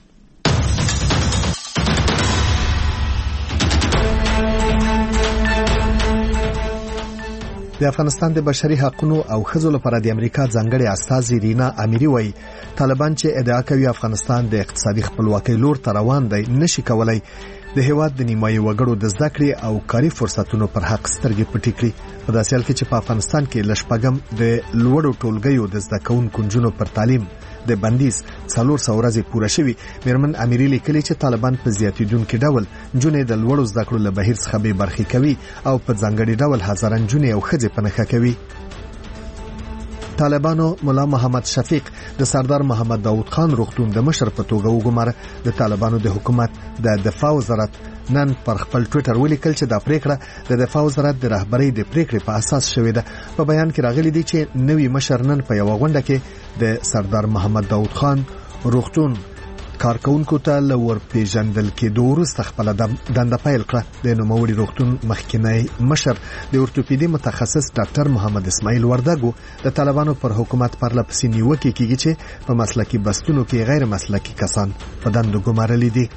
د افغانستان د بشري حقوقو او ښځو لپاره د امریکا ځانګړي استازي رینا امیری وایي طالبان چې ادعا کوي افغانستان د اقتصادي خپلواکۍ لور ته روان دی نشي کولای د هیواد د نیمایي وګړو د زده کړې او کاري فرصتونو پر حق سترګې پټې کړي. په داسې حال کې چې په افغانستان کې لشپږم د لوړو ټولګیو د زده کوونکو نجونو پر تعلیم د بندیز څلور سوه ورځې پوره شوي. میرمن امیری لیکلي چې طالبان په زیاتېدونکي ډول نجونې د لوړو زده کړو له بهیر څخه بې برخې کوي او په ځانګړي ډول هزاره نجونې او ښځې په نښه کوي. طالبانو مولا محمد شفیق د سردار محمد داود خان روغتون د مشر په توګه وګماره. د طالبانو د حکومت د دفاع وزارت نن پر خپل ټوئیټر ولیکل چې دا پریکړه د دفاع وزارت د رهبرۍ د پریکړې په اساس شوې ده. په بیان کې راغلي دي چې نوی مشر نن په یو غونډه کې د سردار محمد داود خان روغتون کارکونکو ته لور پیژندل کې د ورسته خپل دنده پیل کړه. د نوموړي روغتون مخکینی مشر د اورتوپیدي متخصص ډاکټر محمد اسماعیل وردګو د طالبانو پر حکومت پر لپسې نیوکه کیږي چې په مسلکي بستونو کې غیر مسلکي کسان په دندو ګمارلي دي.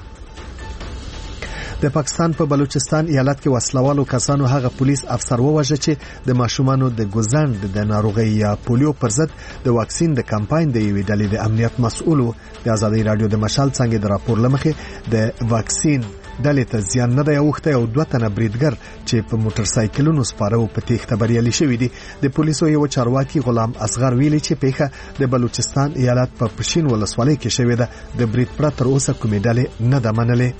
د پاکستان په بلوچستان ایالت کې وسلوالو کسانو هغه پولیس افسر ووژه چې د ماشومانو د ګوزند د ناروغۍ یا پولیو پر ضد د واکسین د کمپاین د یوې ډلې د امنیت مسؤل د آزادۍ رادیو د مشال څنګه د راپور لمخې د واکسین ډلې ته زیان نه دی اوښتی او دوه تنه بریدګر چې په موټر سایکلونو سپاره په تېښته بریالي شوي دي. د پولیسو یو چارواکي غلام اصغر ویلي چې پیښه د بلوچستان ایالت په پشین ولسوالۍ کې شوې ده. د برید پرته تر اوسه کومې ډلې نه ده منلې.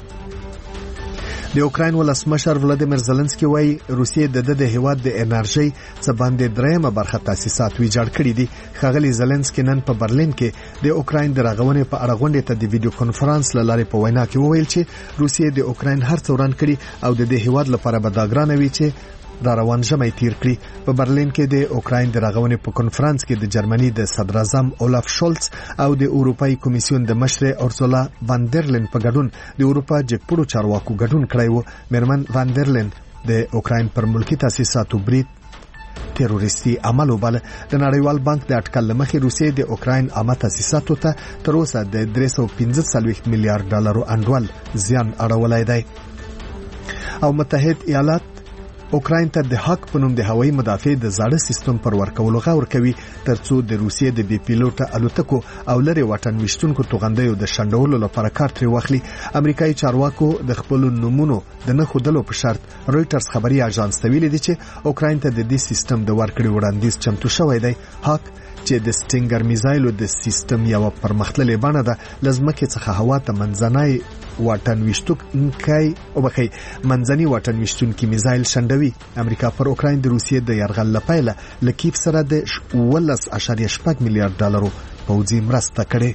د اوکراین ولسمشر ولادیمیر زلنسکي وایي روسیې د د هیواد د انرژي څخه باندې درېمه برخه تاسیسات ویجاړ کړي دي. ښاغلي زلنسکي نن په برلین کې د اوکراین د رغونې په اړه غونډې ته د ویډیو کانفرنس له لارې په وینا کې وویل چې روسیې د اوکراین هر څه وران کړي او د دې هیواد لپاره به دا ګرانه وي چې را روان ژمی تیر کړي. په برلین کې د اوکراین د رغونې په کنفرانس کې د جرمني د صدر اعظم اولاف شولز او د اروپאי کمیسیون د مشر اورسولا واندرلین په ګډون د اروپا جګپړو چارواکو ګډون کړی و. میرمن واندرلین د اوکراین پر ملکی تاسیساتو برید تروریستي عمل وباله. د نړیوال بانک د اټکل مخې روسیې د اوکراین عامه تاسیساتو ته تر اوسه د درې سوه پنځه څلوېښت میلیارډ ډالرو انډول زیان اړولی دی. او متحد ایالات اوکراین ته د حق په نوم د هوایي مدافع د زاړه سیستم پر ورکولو غور کوي ترڅو د روسیې د بي پیلوټه الوتکو او لري واټن وشتونکو توغندیو د شندولو لپاره کار ترې واخلي. امریکایي چارواکو د خپل نمونو د نه خودلو په شرط رويټرز خبري اژانس ته ویلي دي چې اوکراین ته د دې سیستم د ورکړې وړاندیز چمتو شوی دی. حق چې د سټینګر میزایلو د سیستم یو پرمختللې بڼه ده لزمکه څخه هوا ته منځنۍ واټن وشتونکي او بخي منځني واټن وشتونکي میزایل شندوي. امریکا پر اوکراین د روسیې د يرغل لپاره لکیف سره د ولس اشاریه شپږ میلیارډ ډالرو پوځي مرسته کړې.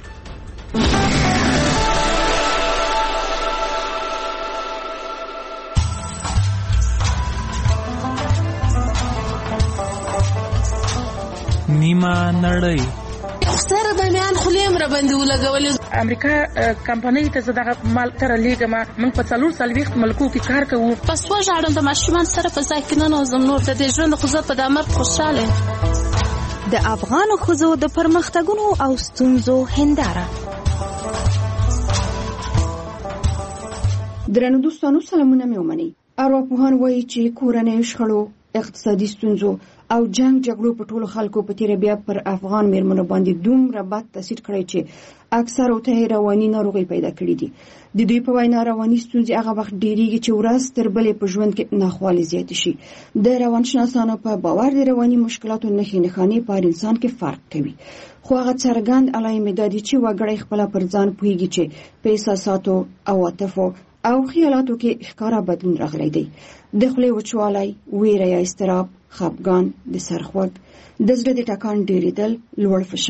نیمه نړۍ سره د میان خلیم را باندې ولګولې. امریکا کمپنۍ ته زداغه مال تر لیګما من په څلور سلويخت ملکو کې کار کوو. پس وژاړم د ماشومان سره په ځای کې نه نوزم نور د دې ژوند خو زه په دامر خوشاله. د افغان ښځو د پرمختګونو او ستونزو هنداره. درنو دوستانو سلامونه مې ومنئ. ارواپوهان وایي چې کورنۍ شخړو، اقتصادي ستونزو او جنگ جګړو په ټولو خلکو په تیر بیا پر افغان میرمنو باندې دومره بد تاثیر کړی چې اکثر او ته رواني ناروغي پیدا کړې دي. د دوی په وینا رواني ستونزې هغه وخت ډېریږي چې ورځ تر بلې په ژوند کې ناخوالې زیات شي. د روانشناسانو په باور د رواني مشکلاتو نښې نښانې په هر انسان کې فرق کوي. خو هغه څرګند علایمې دا دي چې وګړی خپله پر ځان پوهیږي چې په احساساتو، عواطفو او خیالاتو کې ښکاره بدلون راغلی دی. د خولې وچوالی، ویره یا اضطراب، خپګان، د سر خوږ، د زړه د ټکان ډېرېدل، لوړ فشار،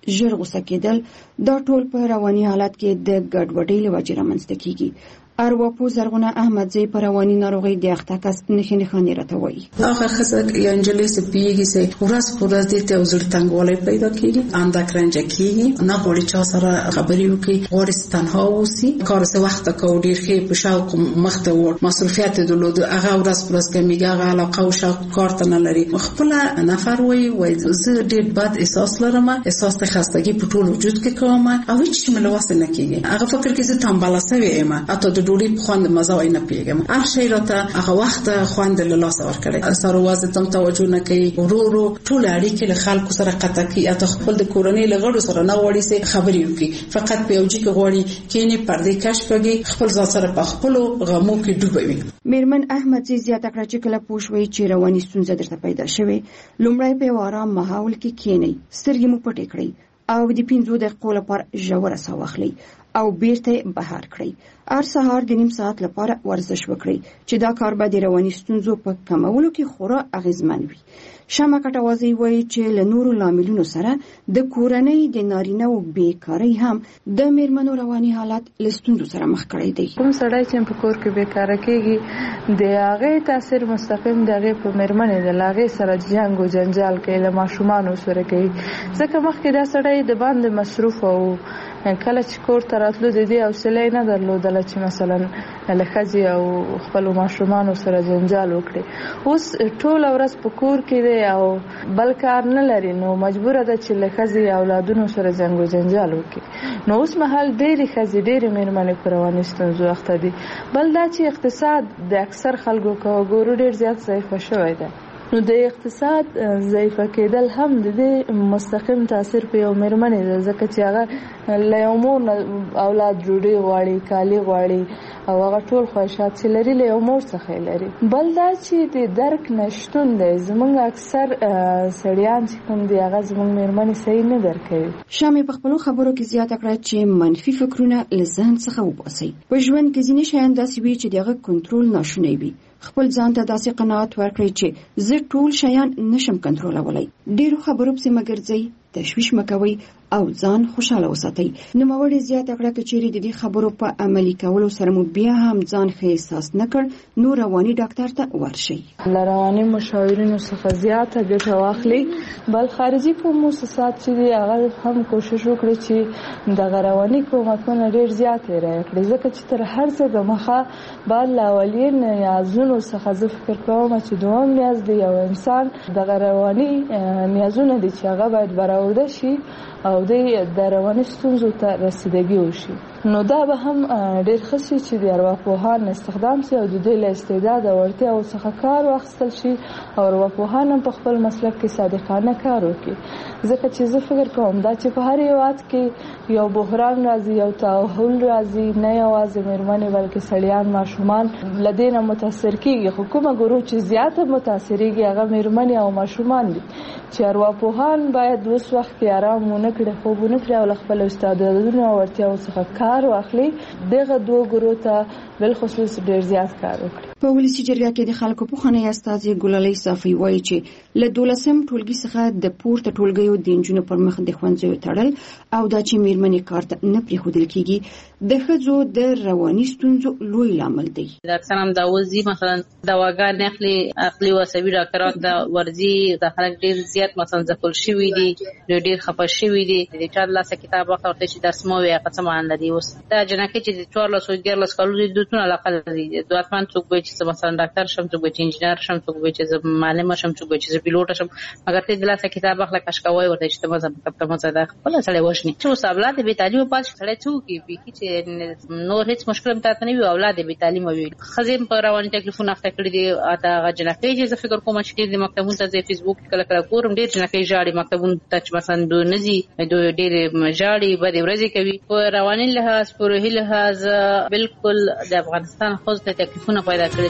ژر غوسه کېدل دا ټول په رواني حالت کې د ګډوډۍ له وجې رامنځته کیږي. ارواپوه زرغونه احمدزی په رواني ناروغۍ د اخته کس نښې نښانې راته وایي. هغه ښځه یا نجلۍ چې پیږي چې ورځ په ورځ دې ته زړه تنګوالی پیدا کېږي، اندک رنجه کېږي، نه غواړي چا سره خبرې وکړي، غواړي چې تنها واوسي، کار څه وخته کوي، ډېر ښې په شوق مخ ته وړ مصروفیت یې درلود، هغه ورځ په ورځ کمېږي، هغه علاقه او شوق کار ته نه لري. خپله نفر وایي وایي زه ډېر بد احساس لرم، احساس د خستګي په ټول وجود کې کوم او هېڅ شی مې له وسه نه کېږي. هغه فکر کوي زه تنبله سوې یم، حتی د ډوډۍ په خوند مزه وای نه پیږم، هر شی راته هغه وخت خوند له لاسه ورکړي. سره وازه تم توجه نه کوي، ورو ورو ټول اړیکې له خلکو سره قطع کوي، اته خپل د کورنۍ له غړو سره نه غواړي چې خبرې وکړي، فقط په یو ځای کې غواړي کینې پردې کشف کړي، خپل ځان سره په خپل غمو کې ډوبوي. میرمن احمدزی زیاته کړه چې کله پوه شوي چې رواني ستونزه درته پیدا شوې، لومړی په یو آرام ماحول کې کینئ، سترګې مو پټې کړئ او د پنځو دقیقو لپاره ژوره ساه واخلئ او بیرته بهر کړئ. هر سهار د نیم ساعت لپاره ورزش وکړئ چې دا کار به د رواني ستونزو په کمولو کې خورا اغیزمن وي. شمع کټوازی وایي چې له نورو لاملونو سره د کورنۍ د نارینه او بیکارۍ هم د میرمنو رواني حالت له ستونزو سره مخ کړی دی. کوم سړی چې په کور کې بیکاره کېږي د هغې تاثیر مستقیم د هغې په میرمنې د هغې سره جنګ او جنجال کوي، له ماشومانو سره کوي، ځکه مخکې دا سړی د باندې مصروف او کله چې کور ته راتلو د دې حوصله یې نه درلودله چې مثلا له ښځې او خپلو ماشومانو سره جنجال وکړي. اوس ټوله ورځ په کور کې دی او بل کار نه لري، نو مجبوره ده چې له ښځې اولادونو سره جنګ و جنجال وکړي. نو اوس مهال ډېرې ښځې ډېرې میرمنې په رواني ستونزو اخته دي. بل دا چې اقتصاد د اکثر خلکو که وګورو ډېر زیات ضعیفه شوی دی، نو د اقتصاد ضعیفه کېدل هم د دې مستقیم تاثیر په یو میرمنې ده، ځکه چې هغه له یو مور اولاد ډوډۍ غواړي، کالي غواړي او هغه ټول خواهشات چې لري له یو مور څخه یې لري. بل دا چې د درک نشتون دی، زموږ اکثر سړیان چې کوم دي هغه زموږ میرمنې صحیح نه درک کوي. شامې په خپلو خبرو کې زیاته کړه چې منفي فکرونه له ذهن څخه وباسئ. په ژوند کې ځینې شیان داسې وي چې د هغه کنټرول ناشونی وي. خپل ځان ته داسې قناعت ورکړئ چې زه ټول شیان نشم کنټرولولی. ډېرو خبرو پسې مه ګرځئ، تشویش مه کوئ او ځان خوشاله وساتئ. نوموړې زیاته کړه که چیرې د دې خبرو په عملي کولو سره مو بیا هم ځان ښه احساس نه کړ، نو رواني ډاکټر ته ورشئ. له رواني مشاورینو څخه زیاته ګټه واخلئ. بل خارجي کوم مؤسسات چې دي هغه هم کوشش وکړي چې دغه رواني کومکونه ډېر زیات یې رایه کړي، ځکه چې تر هر څه دمخه باید له اولین نیازونو څخه زه فکر کوم چې دوم نیاز دی یو انسان دغه رواني نیازونه دي چې هغه باید برآورده شي او د رواني ستونزو ته رسیدګي وشي. نو دا به هم ډېر ښه شي چې د ارواپوهان استخدام شي او د دوی له استعداد او وړتیاو څخه کار واخیستل شي او ارواپوهان هم په خپل مسلک کې صادقانه کار وکړي. ځکه چې زه فکر کوم دا چې په هر هېواد کې یو بحران راځي، یو تحول راځي، نه یوازې میرمنې بلکې سړیان، ماشومان له دې نه متاثر کېږي. خو کومه ګروه چې زیاته متاثرېږي هغه میرمنې او ماشومان دي، چې ارواپوهان باید اوس وخت کې آرام ونه کړي، خوب ونه کړي او له خپلو استعدادونو او وړتیاو څخه کار واخلي. دغه دوه ګروه ته بالخصوص ډېر زیات کار وکړي. په ولسي جرګه کې د خلکو پوښتنې استازي ګلالۍ صافي وایي چې له دولسم ټولګي څخه د پورته ټولګیو د نجونو پر مخ د ښوونځیو تړل او دا چې میرمنې کار ته نه پرېښودل کېږي د ښځو د رواني ستونزو لوی لامل دی. ډاکټر هم دا وځي مثلا دواګانې اخلي، عقلي او عصبي ډاکټران دا ورځي، د خلک ډېر زیات مثلا ځپل شوي دي، ډېر خفه شوي دي. د چا د لاسه کتاب واخلي چې درس مو وایي هغه څه معنا لري. اوس دا جنکۍ چې د څوارلسو دیارلس کالو دي دوی څونه علاقه لري، دواتمن څوک وایي چې مثلا ډاکټر شم، څوک وایي چې انجینر شم، څوک وایي چې زه معلم شم، څوک وایي چې زه پیلوټ شم، مګر ته د لاسه کتاب اخلي کش کوي ورته چې ته مزه مکتب ته مزه ده خپل سره وښني. چې اوس اولاد به تعلیم پاتې سره څوک وي چې نور هیڅ مشکل هم تاسو نه وي، اولاد به تعلیم وي. خزم په رواني تکلیفونه اخته کړی دي. اته جنکۍ چې زه فکر کوم چې د مکتبونو ته د فیسبوک کله کله ګورم ډېر جنکۍ ژاړي مکتبونو ته چې مثلا دوی نزي، دوی ډېر ژاړي، بد ورځي کوي. په رواني لحاظ په روحي لحاظ بالکل د افغانستان خو ته تکلیفونه پیدا کړي.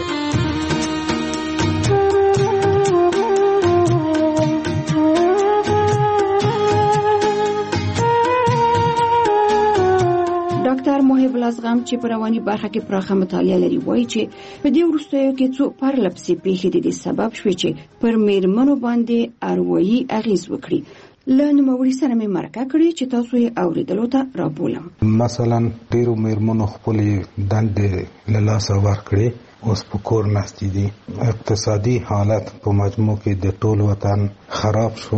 ډاکټر محب الازغم چې په رواني برخه کې پراخه مطالعه لري وایي چې په دې وروستیو کې څو پرلپسې پیښې د دې سبب شوې چې پر میرمنو باندې اروایي اغیز وکړي. له نوموړي سره مې مرکه کړې چې تاسو یې اوریدلو ته رابولم. مثلا ډیرو میرمنو خپلې دندې له لاسه ورکړې، اوس په کور ناستې دي. اقتصادي حالت په مجموع کې د ټول وطن خراب شو.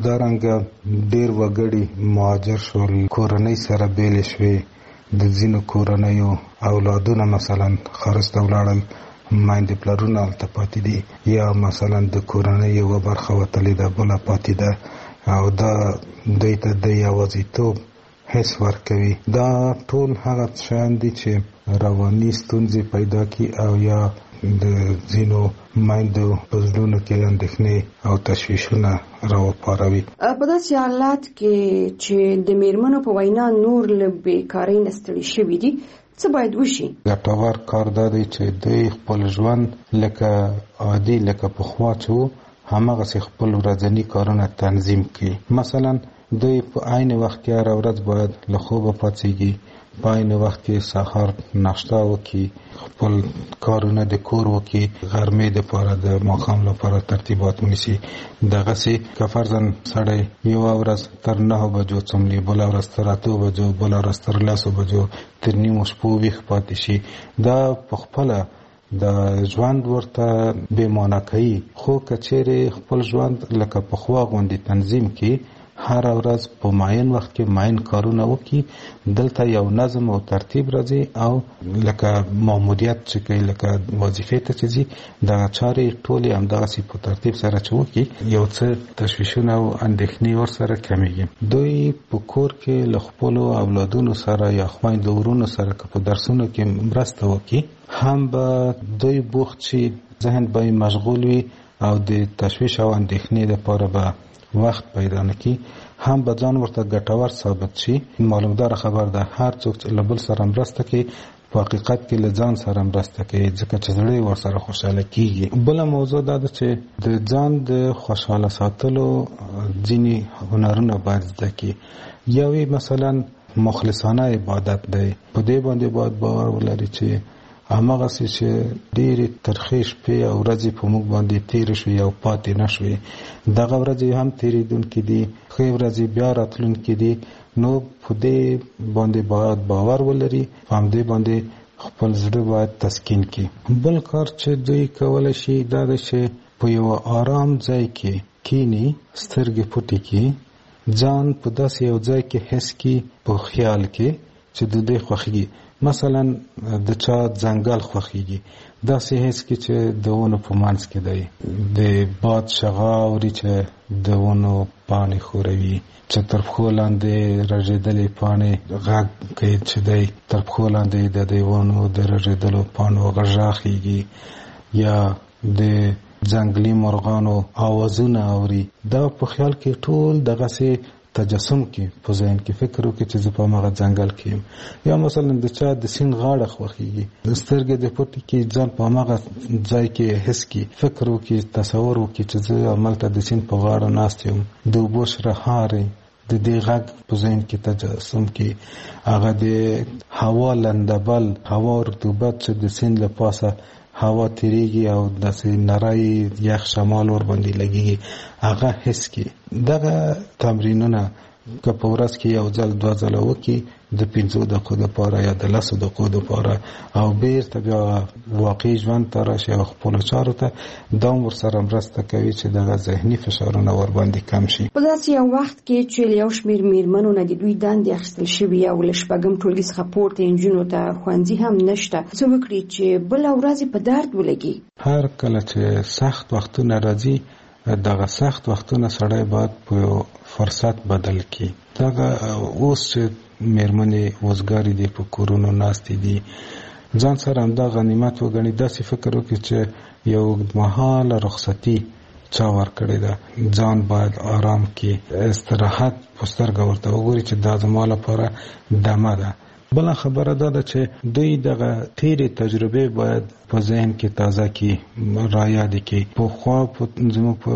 همدارنګه ډیر وګړي مهاجر شول، کورنۍ سره بیلې شوې. د ځینو کورنیو اولادونه مثلا خارج ته ولاړل، میندې پلرونه هلته پاتې دي، یا مثلا د کورنۍ یوه برخه وتلې ده بله پاتې ده، او دا دوی ته د یوازیتوب حس ورکوي. دا ټول هغه شیان دي چې رواني ستونزې پیدا کړي او یا د ځینو میندو په زړونو کې اندېښنې او تشویشونه راوپاروي. په داسې حالات کې چې د میرمنو په وینا نور له بېکارۍ نه ستړي شوي دي، څه باید وشي؟ ګټور کار دا دی چې دوی خپل ژوند لکه عادي لکه پخوا چې و هماغسې خپل ورځني کارونه تنظیم کړي. مثلا دوی په عین وخت کې هره ورځ باید له خوبه پاڅېږي، په عین وخت کې سهار ناشته وکړي، خپل کارونه د کور وکړي، غرمې دپاره د ماښام لپاره ترتیبات ونیسي. دغسې که فرضاً سړی یوه ورځ تر نهو بجو څملي، بله ورځ تر اتو بجو، بله ورځ تر لسو بجو، تر نیمو شپو ویښ پاتې شي، دا په خپله د ژوند ورته بې مانا کوي. خو که چیرې خپل ژوند لکه پخوا غوندې تنظیم کړي، هر ورځ په معین وخت کې معین کارونه وکړي، دلته یو نظم او ترتیب راځي، او لکه ماموریت چې کوي، لکه وظیفې ته چې ځي، دغه چارې ټولې همدغسې په ترتیب سره چې وکړي، یو څه تشویشونه او اندېښنې ورسره کمیږي. دوی په کور کې له خپلو اولادونو سره یا خویندو ورونو سره که په درسونو کې مرسته وکړي، هم به دوی بوخت شي، ذهن به یې مشغول وي او د تشویش او اندېښنې لپاره به وخت پیدا نکړي، هم به ځان ورته ګټور ثابت شي. معلومدار خبر ده هر څوک چې له بل سره مرسته کوي په حقیقت کې له ځان سره مرسته کوي، ځکه چې زړه یې ورسره خوشحاله کیږي. بله موضوع دا ده چې د ځان د خوشحاله ساتلو ځینې هنرونه باید زده کړي. یوې مثلا مخلصانه عبادت دی، په دې باندې باید باور ولري چې هماغسې چې ډېرې ترخې شپې او ورځې په موږ باندې تېرې شوې او پاتې نه شوې، دغه ورځې هم تېرېدونکې دي، ښې ورځې بیا راتلونکې دي. نو په دې باندې باید باور ولري، په همدې باندې خپل زړه باید تسکین کړي. بل کار چې دوی کولی شي دا ده چې په یوه آرام ځای کې کینی، سترګې پټې کړي، ځان په داسې یو ځای کې حس کړي په خیال کې چې د دوی خوښېږي. مثلا د چا ځنګل خوښېږي، داسې حس کې چې د ونو په منځ کې دی، د باد شغا اوري چې د ونو پاڼې ښوروي، چې تر پښو لاندې رژېدلې پاڼې غږ کوي، چې دی تر پښو لاندې د دې ونو د رژېدلو پاڼو غږاخېږي، یا د ځنګلي مرغانو آوازونه اوري. دا په خیال کې ټول دغسې تجسم کې په ذهن کې فکر وکړي چې زه په هغه ځنګل کې یم. یا مثلا د چا د سیند غاړه خوښېږي، سترګې د پټې کې ځان په هغه ځای کې حس کړي، فکر وکړي، تصور وکړي چې زه هملته د سیند په غاړه ناست یم، د اوبو شرهارې د دې غږ په ذهن کې تجسم کې، هغه د هوا لندبل، هوا رطوبت چې د سیند له پاسه هوا تیریږي او داسې نری یخ شمال ور باندې لګیږي، هغه حس کې. دغه تمرینونه که په ورځ کې یو ځل دوه ځله وکړي، د پنځو دقیقو دپاره یا د لسو دقیقو دپاره، او بیرته بیا واقعي ژوند ته راشي او خپلو چارو ته، دا هم ورسره مرسته کوي چې دغه ذهني فشارونه ورباندې کم شي. په داسې یو وخت کې چې له یو شمېر میرمنو نه د دوی دندې اخیستل شوي او له شپږم ټولګي څخه پورته نجونو ته ښوونځي هم نشته، څه وکړي چې بله ورځ په درد ولګي؟ هر کله چې سخت وختونه راځي، دغه سخت وختونه سړی باید په فرصت بدل کړي. دغه اوس چې میرمنې وزګارې دي، په کورونو ناستې دي، ځان سره همدا غنیمت وګڼي، داسې فکر وکړي چې یو اوږدمهاله رخصتي چا ورکړې ده، ځان باید آرام کړي، استراحت په سترګه ورته وګوري چې دا زما لپاره دمه ده. بله خبره دا ده چې دوی دغه تیرې تجربې باید په ذهن کې تازه کړي، رایادې کړي. پخوا زموږ په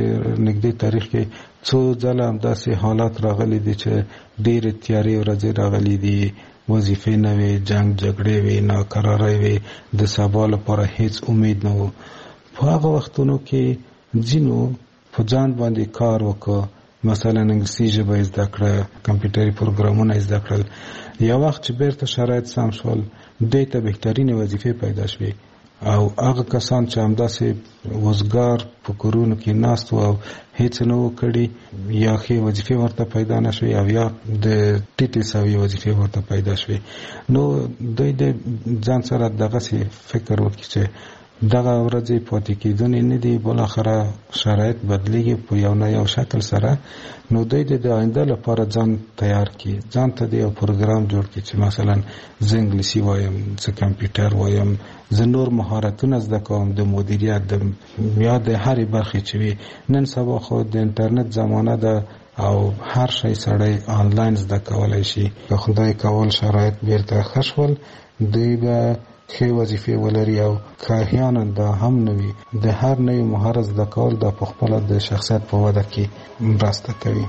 نږدې تاریخ کې څو ځله همداسې حالات راغلي دي چې ډېرې تیارې ورځې راغلي دي، وظیفې نه وې، جنګ جګړې وې، ناکرارۍ وې، د سبا لپاره هیڅ امید نه و. په هغه وختونو کې ځینو په ځان باندې کار وکړ، مثلا انګلیسي ژبه زده کړه، کمپیوټري پروګرامونه زده کړل. یو وخت چې بیرته شرایط سم شول دوی ته بهترینې وظیفې پیدا شوې او هغه کسان چې همداسې وزګار په کورونو کې ناست او هیڅ نه و کړي یا ښې وظیفې ورته پیدا نه شوې او یا د ټیټې سویې وظیفې ورته پیدا شوې، نو دوی د ځان سره دغسې فکر وکړي چې دغه ورځې پاتې کېدونې نه دي، بالاخره شرایط بدلیږي په یو نه یو شکل سره. نو دوی د آینده لپاره ځان تیار کړي، ځان ته د یو پروګرام جوړ کړي چې مثلا زه انګلیسي وایم، زه کمپیوټر وایم، زه نور مهارتونه زده کوم د مدیریت د یا د هرې برخې چې وي. نن سبا خو د انټرنیټ زمانه ده او هر شی سړی آنلاین زده کولی شي. که خدای کول شرایط بیرته ښه شول دوی به ښې وظیفې ولري او که احیانا دا هم نه وي د هر نوي مهارت زده کول دا په خپله د شخصیت په وده کې مرسته کوي.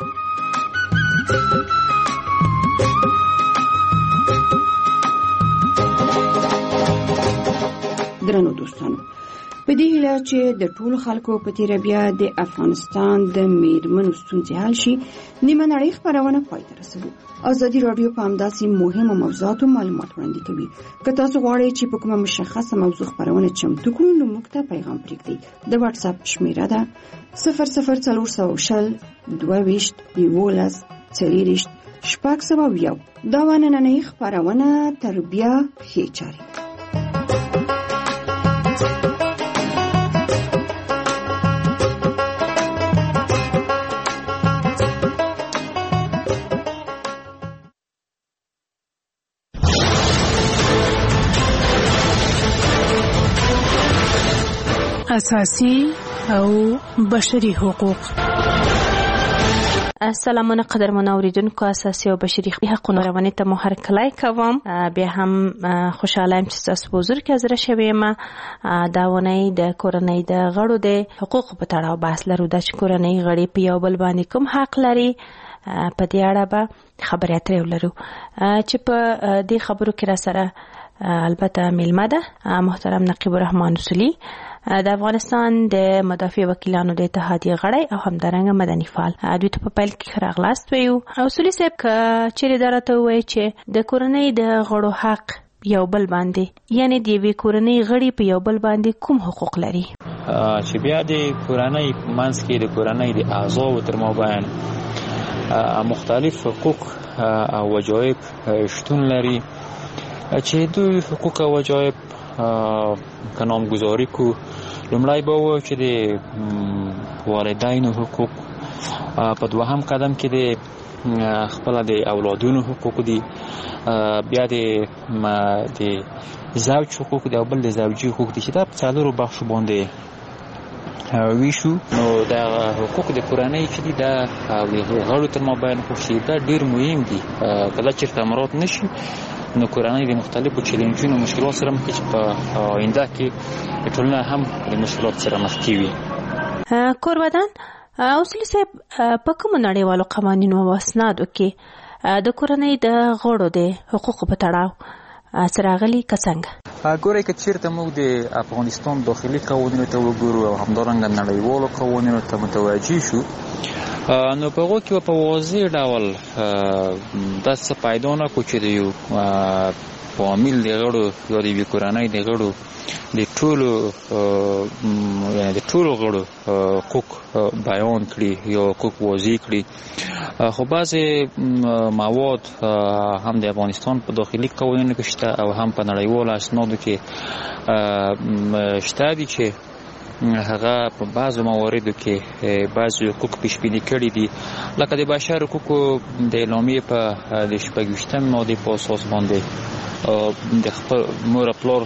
درنو دوستانو، په دې هیله چې د ټولو خلکو په تیره بیا د افغانستان د میرمنو ستونزې حل شي، نیمه نړۍ خپرونه پای ته رسوو. ازادي راډیو په همداسې مهمو موضوعاتو معلومات وړاندې کوي. که تاسو غواړئ چې په کومه مشخصه موضوع خپرونه چمتو کړو نو موږ ته پیغام پرېږدئ. د واتس اپ شمیره ده صفر صفر څلور سوه شل دوه ویشت یولس څلېرویشت شپږ سوه یو. دا وه نننۍ خپرونه. تر بیا ښې چارې. اساسي او بشري حقوق. سلامونه قدرمن اوریدونکو، اساسي او بشري حقوقونه روانې ته مو هرکلی کوم. بیا هم خوشاله یم چې تاسو په حضور کې حاضره شوې یم. دا ونې د کورنۍ د غړو د حقوقو په تړاو بحث لرو، دا چې کورنۍ غړي په یو بل باندې کوم حق لري، په دې اړه به خبرې اترې ولرو. چې په دې خبرو کې را سره البته میلمه ده محترم نقیب الرحمن اصولي، د افغانستان د مدافع وکیلانو د اتحادیې غړی او همدارنګه مدني فعال. دوی ته په پیل کې راغلاست ویو. اصولي صاحب که چیرې دا راته ووایي چې د کورنۍ د غړو حق یو بل باندې، یعنی د یوې کورنۍ غړي په یو بل باندې کوم حقوق لري؟ چې بیا د کورنۍ منځ کې د کورنۍ د اعضاو تر مابین مختلف حقوق او وجایب شتون لري چې دوی حقوق او وجایب که نامگذاری کو. لومړی به و چې د والدینو حقوق، په دوهم قدم کې د خپل د اولادونو حقوق دي، بیا د زوج حقوق دي او بل د زوجي حقوق دي چې دا په څلورو بخشو باندې ویشو. نو دا حقوق د کورنۍ چې دي دا د غړو تر مابین خوشي دا ډیر مهم دي. کله چېرته مراعات نشي نو کورنۍ د مختلفو چیلنجونو او مشکلات سره مخ کېږي، په آینده کې ټولنه هم د مشکلات سره مخ کېږي. کوربدان اصولي صاحب، په کومو نړیوالو قوانینو او اسنادو کې د کورنۍ د غړو د حقوقو په تړاو څه راغلي که څنګه؟ ګورئ که چېرته موږ د افغانستان داخلي قوانینو ته وګورو او همدارنګه نړیوالو قوانینو ته متوجه شو نو په هغو کې به په واضح ډول داسې څه پیدا نه کړو چې د یو فامیل د غړو یا د یوې کورنۍ د غړو د ټولو یعنې د ټولو غړو حقوق بیان کړي یا حقوق واضح کړي. خو بعضې مواد هم د افغانستان په داخلي قوانینو کې شته او هم په نړیوالو اسنادو کې شته دي چې هغه په بعضو مواردو کې بعضو حقوق پیشبیني کړي دي، لکه د بشر حقوقو د اعلامیې په د شپږ ویشتم مادې په اساس باندې د خپل مور پلار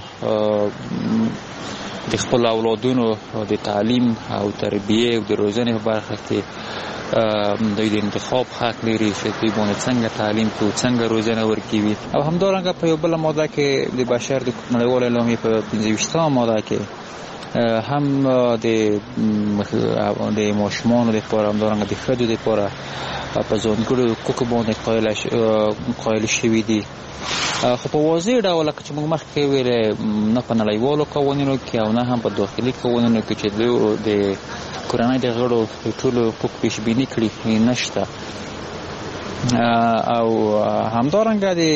د خپل اولادونو د تعلیم او تربیه او د روزنې په برخه کې دوی د انتخاب حق لري چې دوی باندې څنګه تعلیم کوي، څنګه روزنه ورکوي. او همدارنګه په یو بله ماده کې د بشر د نړیوالې اعلامیې په پنځه ویشتمه ماده کې هم د د ماشومانو لپاره همدارنګه د ښځو لپاره په ځانګړو حقوقو باندې قایل شوي دي. خو په واضح ډول لکه چې موږ مخکې ویلې نه په نړیوالو قوانینو کې او نه هم په داخلي قوانینو کې چې د کورنۍ د غړو ټولو حقوق پیش بیني کړي نشته. او همدارنګه د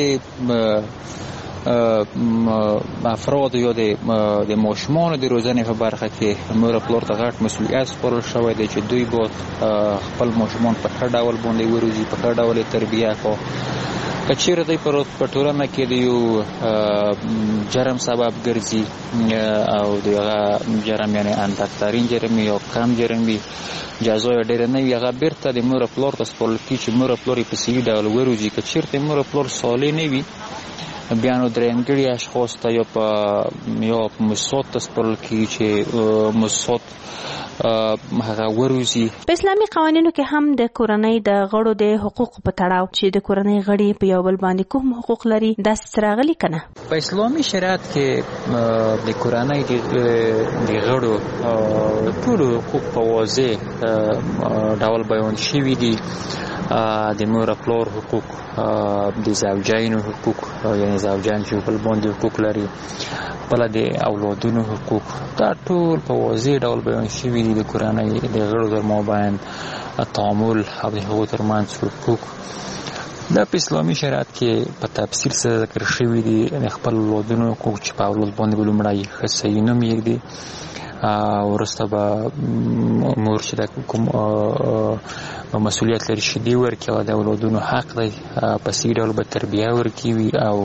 افراد یا د ماشومانو د روزنې په برخه کې مور او پلار ته غټ مسؤلیت سپارل شوی دی چې دوی باید خپل ماشومان په ښه ډول باندې وروزي، په ښه ډول یې تربیه کړي. که چیرې دوی په ټولنه کې د یو جرم سبب ګرځي او د هغه جرم یعنې اندکترین جرم یا کم جرم وي، جزا یې ډېره نه وي، هغه بیرته د مور او پلار ته سپارل کېږي چې مور او پلار یې په صحیح ډول وروزي. که چیرته مور او پلار صالح نه وي، بیا نو درېیمګړي اشخاص ته یا په یا موسسات ته سپارل کېږي چې موسسات هغه وروزي. په اسلامي قوانینو کې هم د کورنۍ د غړو د حقوقو په تړاو چې د کورنۍ غړي په یو بل باندې کوم حقوق لري داسې څه راغلي که نه؟ په اسلامي شریعت کې د کورنۍ د غړو ټولو حقوق په واضح ډول بیان شوي دي. د مور او پلار حقوق، د زوجینو حقوق یعنې زوجان چې بل باندې حقوق لري، بله د اولادونو حقوق، دا ټول په واضح ډول بیان شوي دي. د کورنۍ د غړو تر مابین تعامل او د هغو ترمنځ حقوق دا په اسلامي شریعت کې په تفصیل سره ذکر شوي دي. د خپل اولادونو حقوق چې په اولاد باندې به لومړی ښه صحیح نوم یږدي، وروسته به مور چې د کوم مسؤلیت لري شیدې ورکړي او د اولادونو حق دی په صحیح ډول به تربیه ورکوي او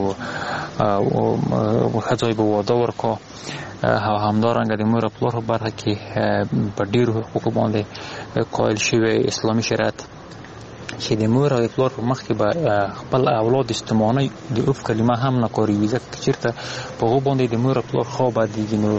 ښه ځای به واده ورکړي. او همدارنګه د مور او پلار په برخه کې په ډېرو حقوقو باندې قایل شوی اسلامي شریعت چې د مور او پلار په مخ کې به خپل اولاد استمانه د اوف کلمه هم نه کاروي، ځکه چېرته په هغو باندې د مور او پلار خوا بدېږي نو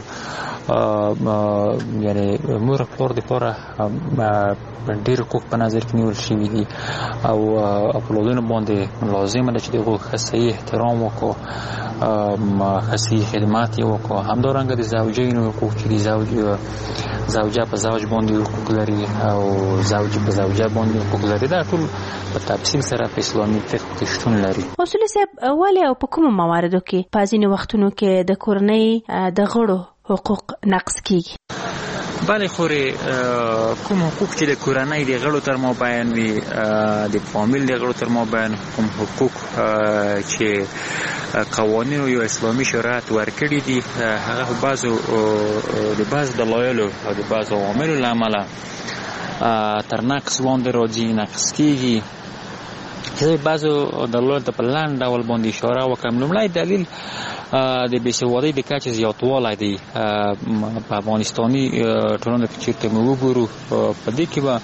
یعنې مور او پلار دپاره ډېر حقوق په نظر کې نیول شوي دي او اولادونو باندې لازمه ده چې د هغو ښه صحیح احترام وکړو، ښه صحیح خدمات یې وکړو. همدارنګه د زوجینو حقوق چې د زوج زوجه په زوج باندې حقوق لري او زوج په زوجه باندې حقوق لري، دا ټول په تفصیل سره په اسلامي فقه کې شتون لري. اصولي صاحب، ولې او په کومو مواردو کې په ځینې وختونو کې د کورنۍ د غړو حقوق نقض کیږي؟ بله خورې کوم حقوق چې د کورنۍ د غړو تر مابین وي، د فامیل د غړو تر مابین کوم حقوق چې قوانینو یا اسلامي شریعت ورکړي دي، هغه په بعضو د بعضو دلایلو او د بعضو عواملو له امله تر نقص لاندې راځي، نقص کیږي. چې بعضو دلایلو ته په لنډ ډول باندې اشاره وکړم. لومړی دلیل د بېسوادۍ د کچې زیاتوالی دی. په افغانستاني ټولنه کې چېرته مو وګورو په دې کې به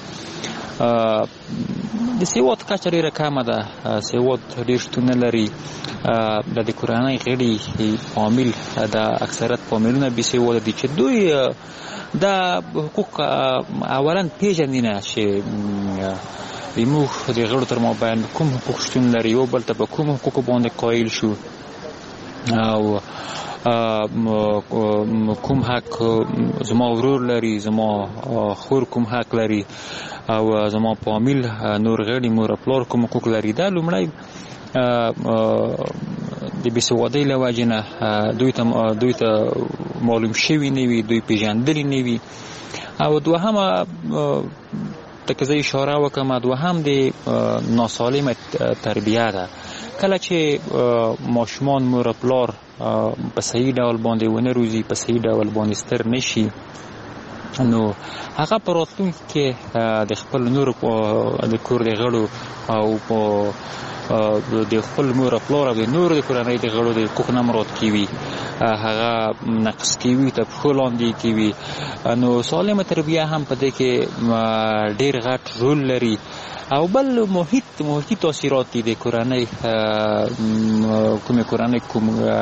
د سواد کچه ډېره کمه ده، سواد ډېر شتون نه لري. د د کورنۍ غړي فامیل د اکثرت فامیلونه بېسواده دي چې دوی دا حقوق اولا پېژني نه چې زموږ د غړو تر مابین کوم حقوق شتون لري، یو بل ته په کوم حقوقو باندې قایل شو او کوم حق زما ورور لري، زما خور کوم حق لري او زما فامیل نور غړي مور او پلار کوم حقوق لري. دا لومړی د بېسوادۍ له وجې نه دوی ته دوی ته معلوم شوي نه وي، دوی پېژندلي نه وي. او دوهمه ته که زه اشاره وکړم، دوهم د ناسالمه تربیه ده. کله چې ماشومان مور او پلار په صحیح ډول باندې ونه روزي، په صحیح ډول باندې ستر نشي، نو هغه په راتلونکي کې د خپل نورو د کور د غړو او په د خپل مور او پلار او د نورو د کورنۍ د غړو د حقوق نه مراد کیوي، هغه نقص کیوي، تر پښو لاندې کیوي. نو سالمه تربیه هم په دې کې ډېر غټ رول لري. او بل محیط محیطي تاثیرات دي د کورنۍ، کومې کورنۍ کوم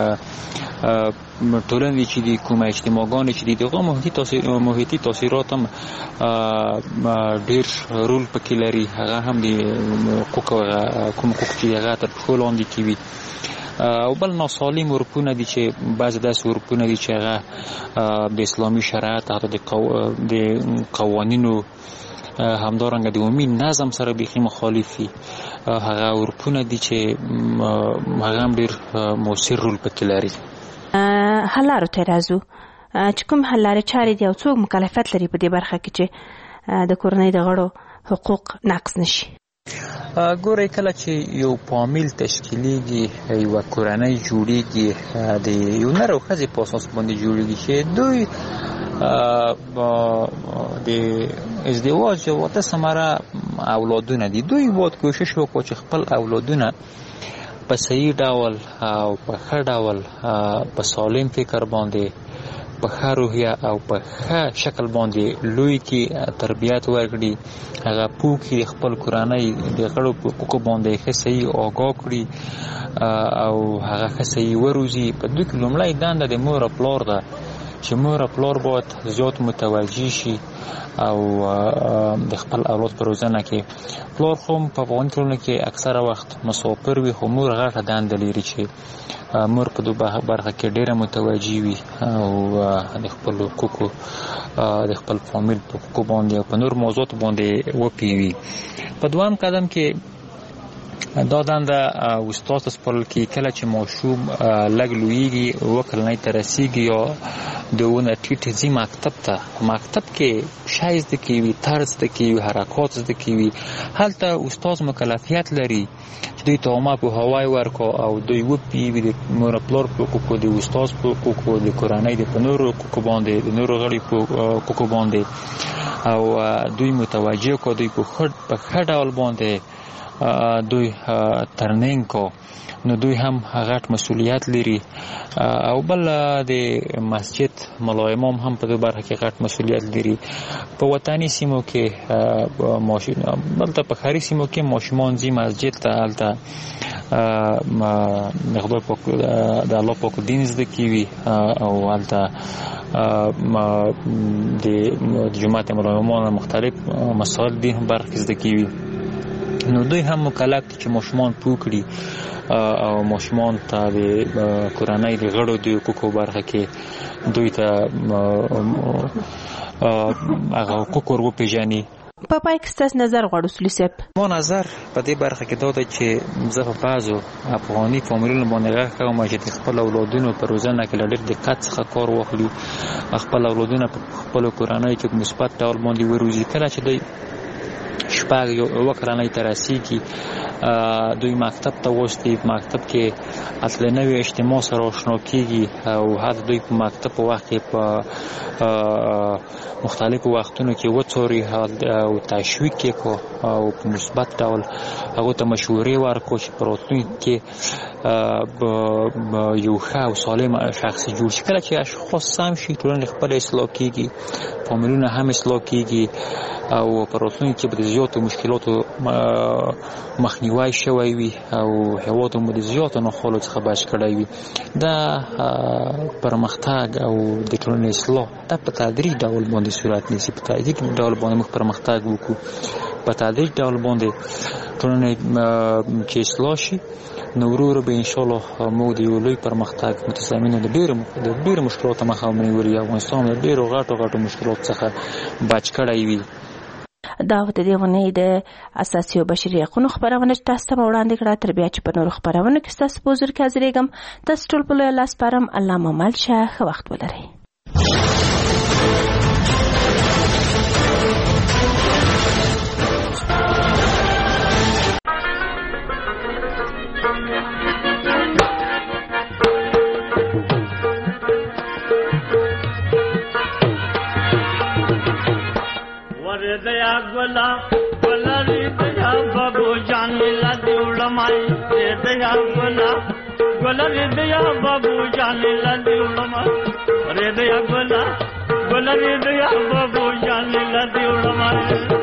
ټولنې چې دي، کومه اجتماعګانې چې دي، دغه محیطي تاثیرات هم ډېر رول پکې لري. هغه هم د حقوق کوم حقوق چې هغه تر پښو لاندې کیوي. او بل ناسالم اروپونه دي چې بعض داسې اروپونه دي چې هغه د اسلامي شریعت او د قوانینو همدارنګه د عمومي نظم سره بیخي مخالفي هغه اروپونه دي چې هغه هم ډېر مؤثر رول پکې لري. حل لارو ته راځو چې کوم حل لارې چارې دي او څوک مکلفیت لري په دې برخه کې چې د کورنۍ د غړو حقوق نقض نشي. ګورئ کله چې یو فامیل تشکیلیږي یوه کورنۍ جوړیږي د یو نر او ښځې په اساس باندې جوړیږي چې دوی د ازدواج واته ثمره اولادونه دي. دوی باید کوشش وکړي چې خپل اولادونه په صحیح ډول او په ښه ډول په سالم فکر باندې په ښه روحیه او په ښه شکل باندې لوی کې تربیت ورکړي، هغه پوه کړي د خپل کورنۍ د غړو په حقوقو باندې ښه صحیح آګاه کړي او هغه ښه صحیح وروزي. په دوی کې لومړی دنده د مور او پلار ده چې مور او پلار باید زیات متوجه شي او د خپل اولاد په روزنه کې. پلار خو په افغاني ټولنه کې اکثره وخت مسافر وي، خو مور غټه دنده لري چې مور په دې برخه کې ډیره متوجه وي او د خپل حقوقو د خپل فامیل په حقوقو باندې او په نور موضوعات باندې وپوهوي. په دویم قدم کې دا دنده استاد ته سپارل کېږي کله چې ماشوم لږ لویږي، اووه کلنۍ ته رسیږي یا د اووه نه ټیټ ځي مکتب ته. مکتب کې شی زده کوي، طرز زده کوي، حرکات زده کوي. هلته استاد مکلفیت لري چې دوی ته عامه پوهاوی ورکړي او دوی وپوهوي د مور پلار په حقوقو، د استاد په حقوقو، د کورنۍ د په نورو حقوقو باندې، د نورو غړي په حقوقو باندې او دوی متوجه کړي، دوی په ښه ډول باندې دوی ترننګ کو. نو دوی هم غټ مسؤلیت لري او بل د مسجد ملا امام هم په دې برخه کې غټ مسؤلیت لري. په وطني سیمو کې ماشوم بلته په ښاري سیمو کې ماشومان ځي مسجد ته، هلته خدای پاک د الله پاک دین زده کوي او هلته د جماعت ملا امام مختلف مسائل دین برخه کې زده کوي. نو دوی هم مکلف دي چې ماشومان پوه کړي او ماشومان ته د کورنۍ د غړو د حقوقو برخه کې دوی ته هغه حقوق ور وپېژني. په پای کې ستاسو نظر غواړو سولي صاحب؟ ما نظر په دې برخه کې دا ده چې زه په بعضو افغاني فامیلونو باندې غږ کوم چې د خپل اولادونو په روزنه کې له ډېر دقت څخه کار واخلي، خپل اولادونه په خپلو کورنیو کې په مثبت ډول باندې وروزي. کله چې دوی شپږ یا اووه کلنۍ ته رسیږي، دوی مکتب ته واستي، مکتب کې اصل نوې اجتماع سره آشنا کېږي او هر دوی په مکتب په وخت کې په مختلفو وختونو کې وڅوري او تشویق یې کو او په مثبت ډول هغو ته مشورې ورکړو چې په راتلونکي کې یو ښه او سالم شخص جوړ شي. کله چې اشخاص سم شي، ټولنه خپله اصلاح کېږي، فامیلونه هم اصلاح کېږي او په راتلونکي کې به د زیاتو مشکلاتو مخنیوی شوی وي او هېواد مو د زیاتو ناخوالو څخه بچ کړی وي. دا پرمختګ او د ټولنې اصلاح دا په تدریج ډول باندې صورت نیسي. په تدریج ډول باندې موږ پرمختګ وکړو، په تدریج ډول باندې ټولنه چې اصلاح شي، نو ورو ورو به انشاءالله موږ د یو لوی پرمختګ متضمنه د ډېرو مشکلاتو مخه ونیولي، افغانستان د ډېرو غټو غټو مشکلاتو څخه بچ کړی وي. دا د دې ونې د اساسي او بشري حقوقو خبرونه چې تاسو ته وړاندې کړه، تر بیا چې په نورو خبرونو کې تاسو په حضور کې حاضرېږم. تاسو ټول په لوی لاس سپارم. الله مو مل شه، ښه وخت ولرئ. दया गोला गोला रे दया बाबू जान ला दिउड़माई रे दया गोला गोला रे दया बाबू जान ला दिउड़माई रे दया गोला गोला रे दया बाबू जान ला दिउड़माई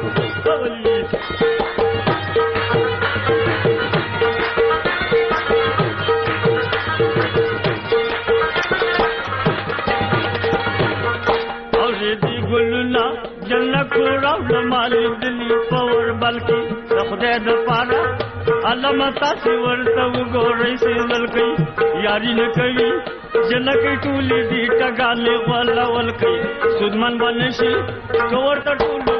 और दी गुलना जन्नत खुड़ा माली दिली पवर बल्कि खुदे द पारा علامه تاسو ورته وګورئ سیدل کوي یاري نه کوي جنکه ټولې دي ټګاله ولا ول کوي سودمن باندې شي ورته ټول